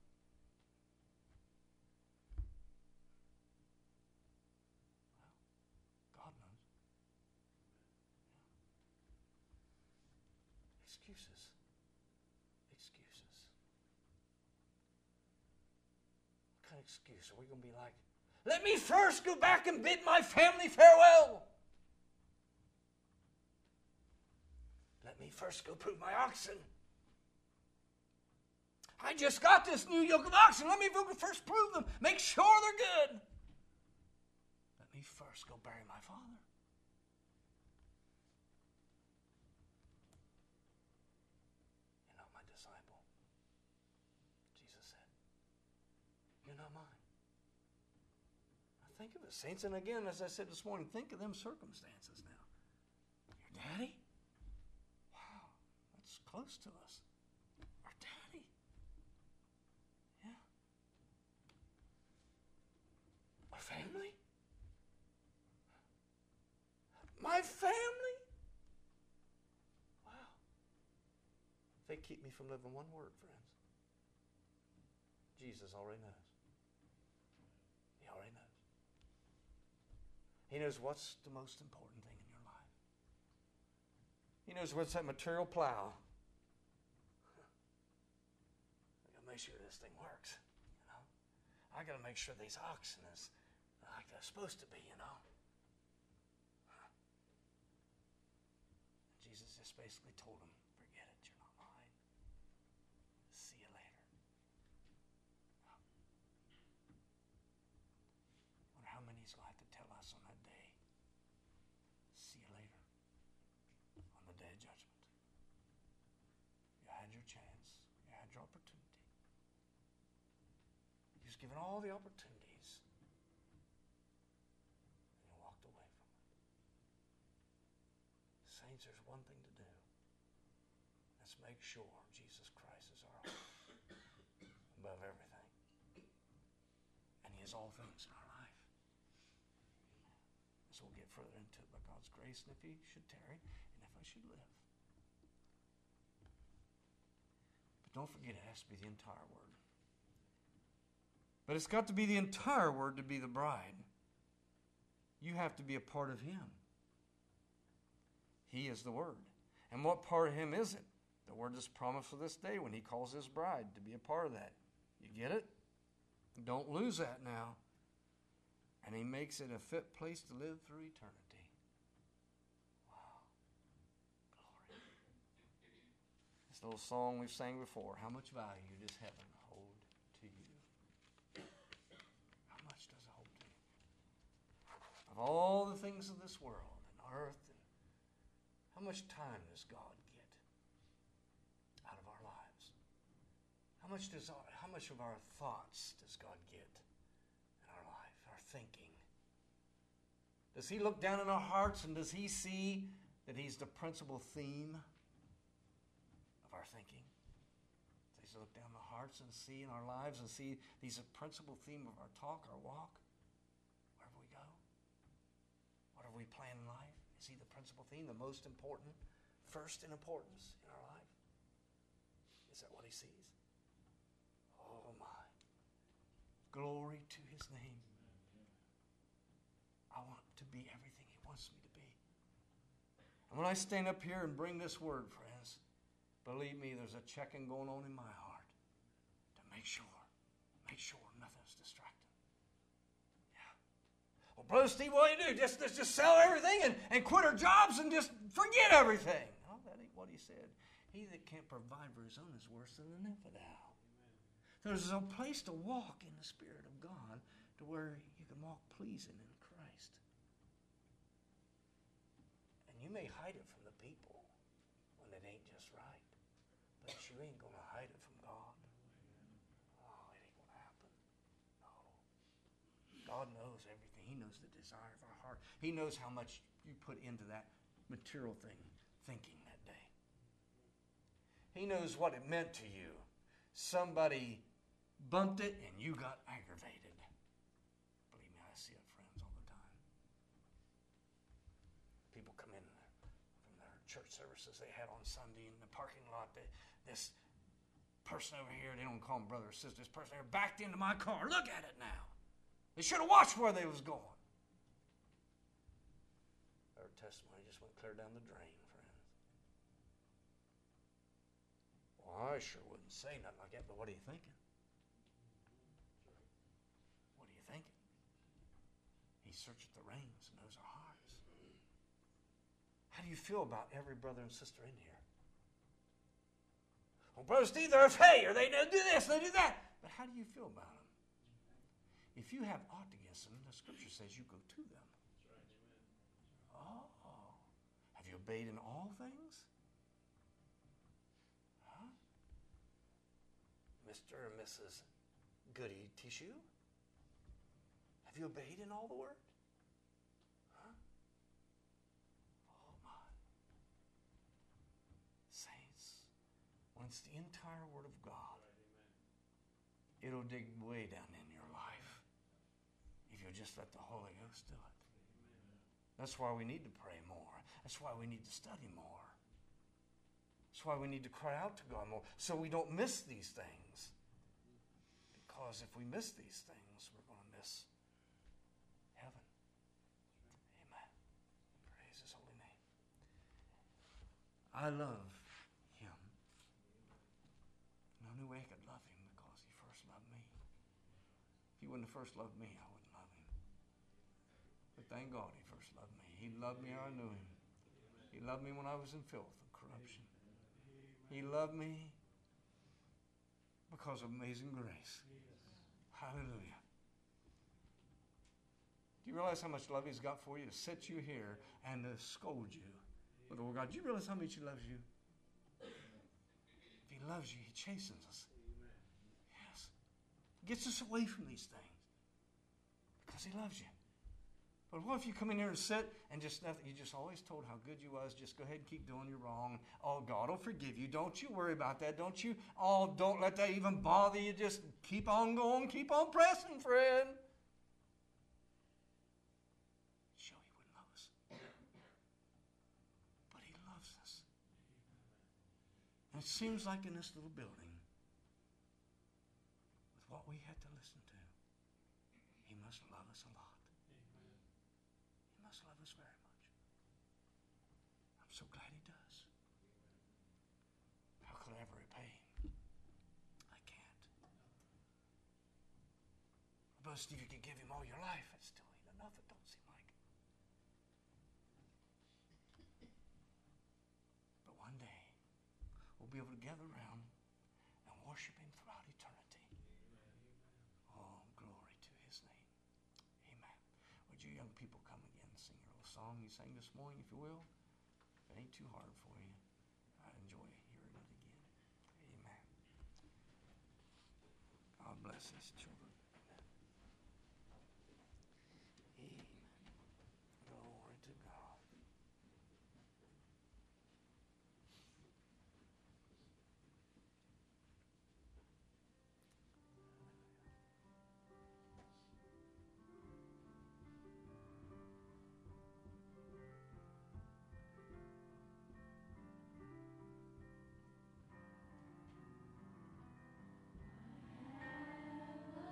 Excuses. Excuses. What kind of excuse are we going to be like? Let me first go back and bid my family farewell. Let me first go prove my oxen. I just got this new yoke of oxen. Let me first prove them. Make sure they're good. Let me first go bury my father. You're not my disciple, Jesus said. You're not mine. Now think of it, saints. And again, as I said this morning, think of them circumstances now. Your daddy? Wow, that's close to us. Our daddy. Yeah. Our family? My family? Wow. They keep me from living one word, friends. Jesus already knows. He already knows. He knows what's the most important thing in your life. He knows what's that material plow. I gotta make sure this thing works. You know, I gotta make sure these oxen is like they're supposed to be. You know. Jesus just basically told him, "Forget it. You're not mine. See you later." I wonder how many he's going to have to tell us on that day. See you later. On the day of judgment. You had your chance. You had your opportunity. He was given all the opportunities. And you walked away from it. Saints, there's one thing to do. Let's make sure Jesus Christ is our above everything. And He is all things in our life. So we'll get further into it by God's grace, and if He should tarry, and if I should live. But don't forget, it has to be the entire Word. But it's got to be the entire Word to be the bride. You have to be a part of Him. He is the Word. And what part of Him is it? The Word is promised for this day when He calls His bride to be a part of that. You get it? Don't lose that now. And He makes it a fit place to live through eternity. Wow. Glory. This little song we've sang before. How much value does heaven hold to you? How much does it hold to you? Of all the things of this world and earth, how much time does God get out of our lives? How much does our, how much of our thoughts does God get in our life, our thinking? Does He look down in our hearts and does He see that He's the principal theme of our thinking? Does He look down in the hearts and see in our lives and see He's a principal theme of our talk, our walk, wherever we go? Whatever we plan in life? Is He the principal theme, the most important, first in importance in our life? Is that what He sees? Oh my. Glory to His name. I want to be everything He wants me to be. And when I stand up here and bring this word, friends, believe me, there's a checking going on in my heart to make sure, make sure nothing's distracting. Well, Brother Steve, what do you do? Just, just, just sell everything and, and quit our jobs and just forget everything. No, that ain't what He said. He that can't provide for his own is worse than an infidel. There's a place to walk in the Spirit of God to where you can walk pleasing in Christ. And you may hide it from the people when it ain't just right. But you ain't going to hide it from God. Oh, it ain't going to happen. No. God knows everything. He knows the desire of our heart. He knows how much you put into that material thing, thinking that day. He knows what it meant to you. Somebody bumped it and you got aggravated. Believe me, I see it, friends, all the time. People come in from their church services they had on Sunday in the parking lot. They, this person over here, they don't call them brother or sister, this person there backed into my car. Look at it now. They should have watched where they was going. Their testimony just went clear down the drain, friends. Well, I sure wouldn't say nothing like that, but what are you thinking? What are you thinking? He searcheth the reins and knows our hearts. How do you feel about every brother and sister in here? Well, Brother Steve, they're a failure. They do this, they do that. But how do you feel about them? If you have aught against them, the Scripture says you go to them. Oh. Have you obeyed in all things? Huh? Mister and Missus Goody Tissue? Have you obeyed in all the word? Huh? Oh my. Saints, when it's the entire Word of God, it'll dig way down in your life if you'll just let the Holy Ghost do it. That's why we need to pray more. That's why we need to study more. That's why we need to cry out to God more, so we don't miss these things. Because if we miss these things, we're going to miss heaven. Amen. Praise His holy name. I love Him. And the only way I could love Him because He first loved me. If He wouldn't have first loved me, I wouldn't love Him. But thank God He first loved me. He loved me how I knew Him. He loved me when I was in filth and corruption. He loved me because of amazing grace. Hallelujah. Do you realize how much love He's got for you to set you here and to scold you with the word of God? Do you realize how much He loves you? If He loves you, He chastens us. Yes. He gets us away from these things because He loves you. But what if you come in here and sit and just nothing? You just always told how good you was. Just go ahead and keep doing your wrong. Oh, God will forgive you. Don't you worry about that. Don't you? Oh, don't let that even bother you. Just keep on going. Keep on pressing, friend. Sure, He wouldn't love us. But He loves us. And it seems like in this little building, with what we had to listen to, He must love us a lot. He must love us very much. I'm so glad He does. How could I ever repay Him? I can't. Brother Steve, you can give Him all your life. It still ain't enough. It don't seem like. But one day, we'll be able to gather around and worship Him throughout eternity. Oh, glory to His name. Amen. Would you young people come again and sing your little song you sang this morning, if you will? If it ain't too hard for you, I enjoy hearing it again. Amen. God bless His children. Amen. Glory to God. I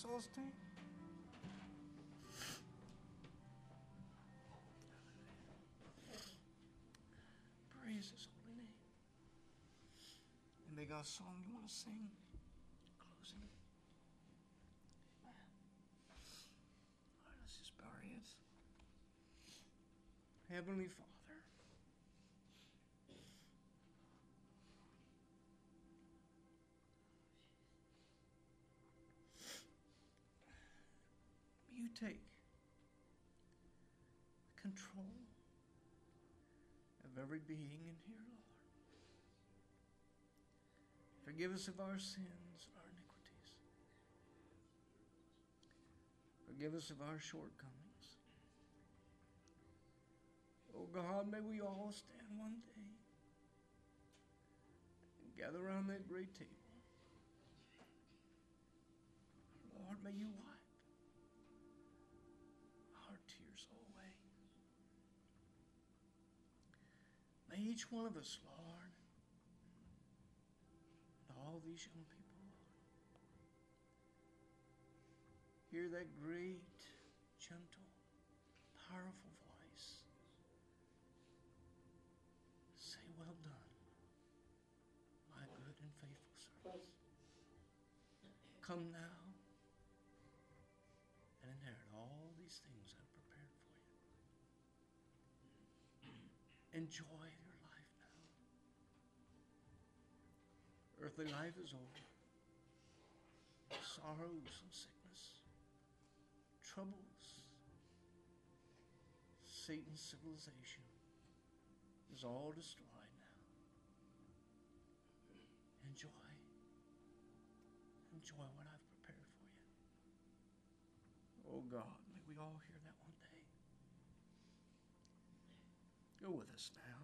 souls to you? Praise His holy name. And they got a song you want to sing? Closing. All right, let's just bow our heads. Heavenly Father, you take control of every being in here, Lord. Forgive us of our sins and our iniquities. Forgive us of our shortcomings. Oh God, may we all stand one day and gather around that great table. Lord, may you wipe our tears away. May each one of us, Lord, and all these young people, Lord, hear that great, gentle, powerful voice say, well done, my good and faithful servant. Come now and inherit all these things I've prepared for you. Enjoy your life now. Earthly life is over. Sorrows and sickness, troubles, Satan's civilization is all destroyed now. Enjoy. Enjoy what I've prepared for you. Oh God, may we all hear that one day. Go with us now.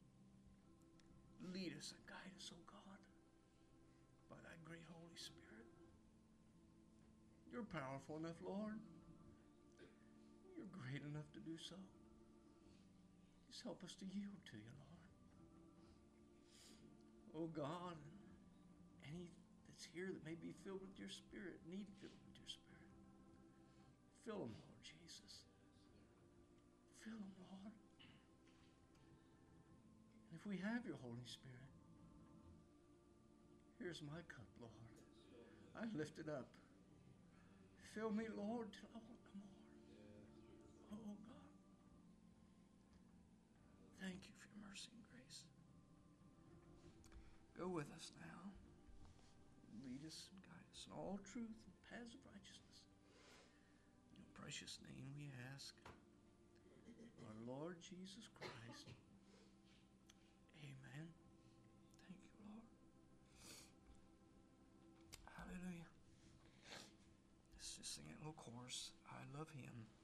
Lead us and guide us, oh God, by thy great Holy Spirit. You're powerful enough, Lord. You're great enough to do so. Just help us to yield to you, Lord. Oh God, any that's here that may be filled with your Spirit, need filled with your Spirit. Fill them, Lord Jesus. Fill them, Lord. And if we have your Holy Spirit, here's my cup, Lord. I lift it up. Fill me, Lord, till I want no more. Oh, God. Thank you for your mercy and grace. Go with us now. Lead us and guide us in all truth and paths of righteousness. In your precious name we ask, our Lord Jesus Christ. Amen. Thank you, Lord. Hallelujah. Let's just sing a little chorus. I love him.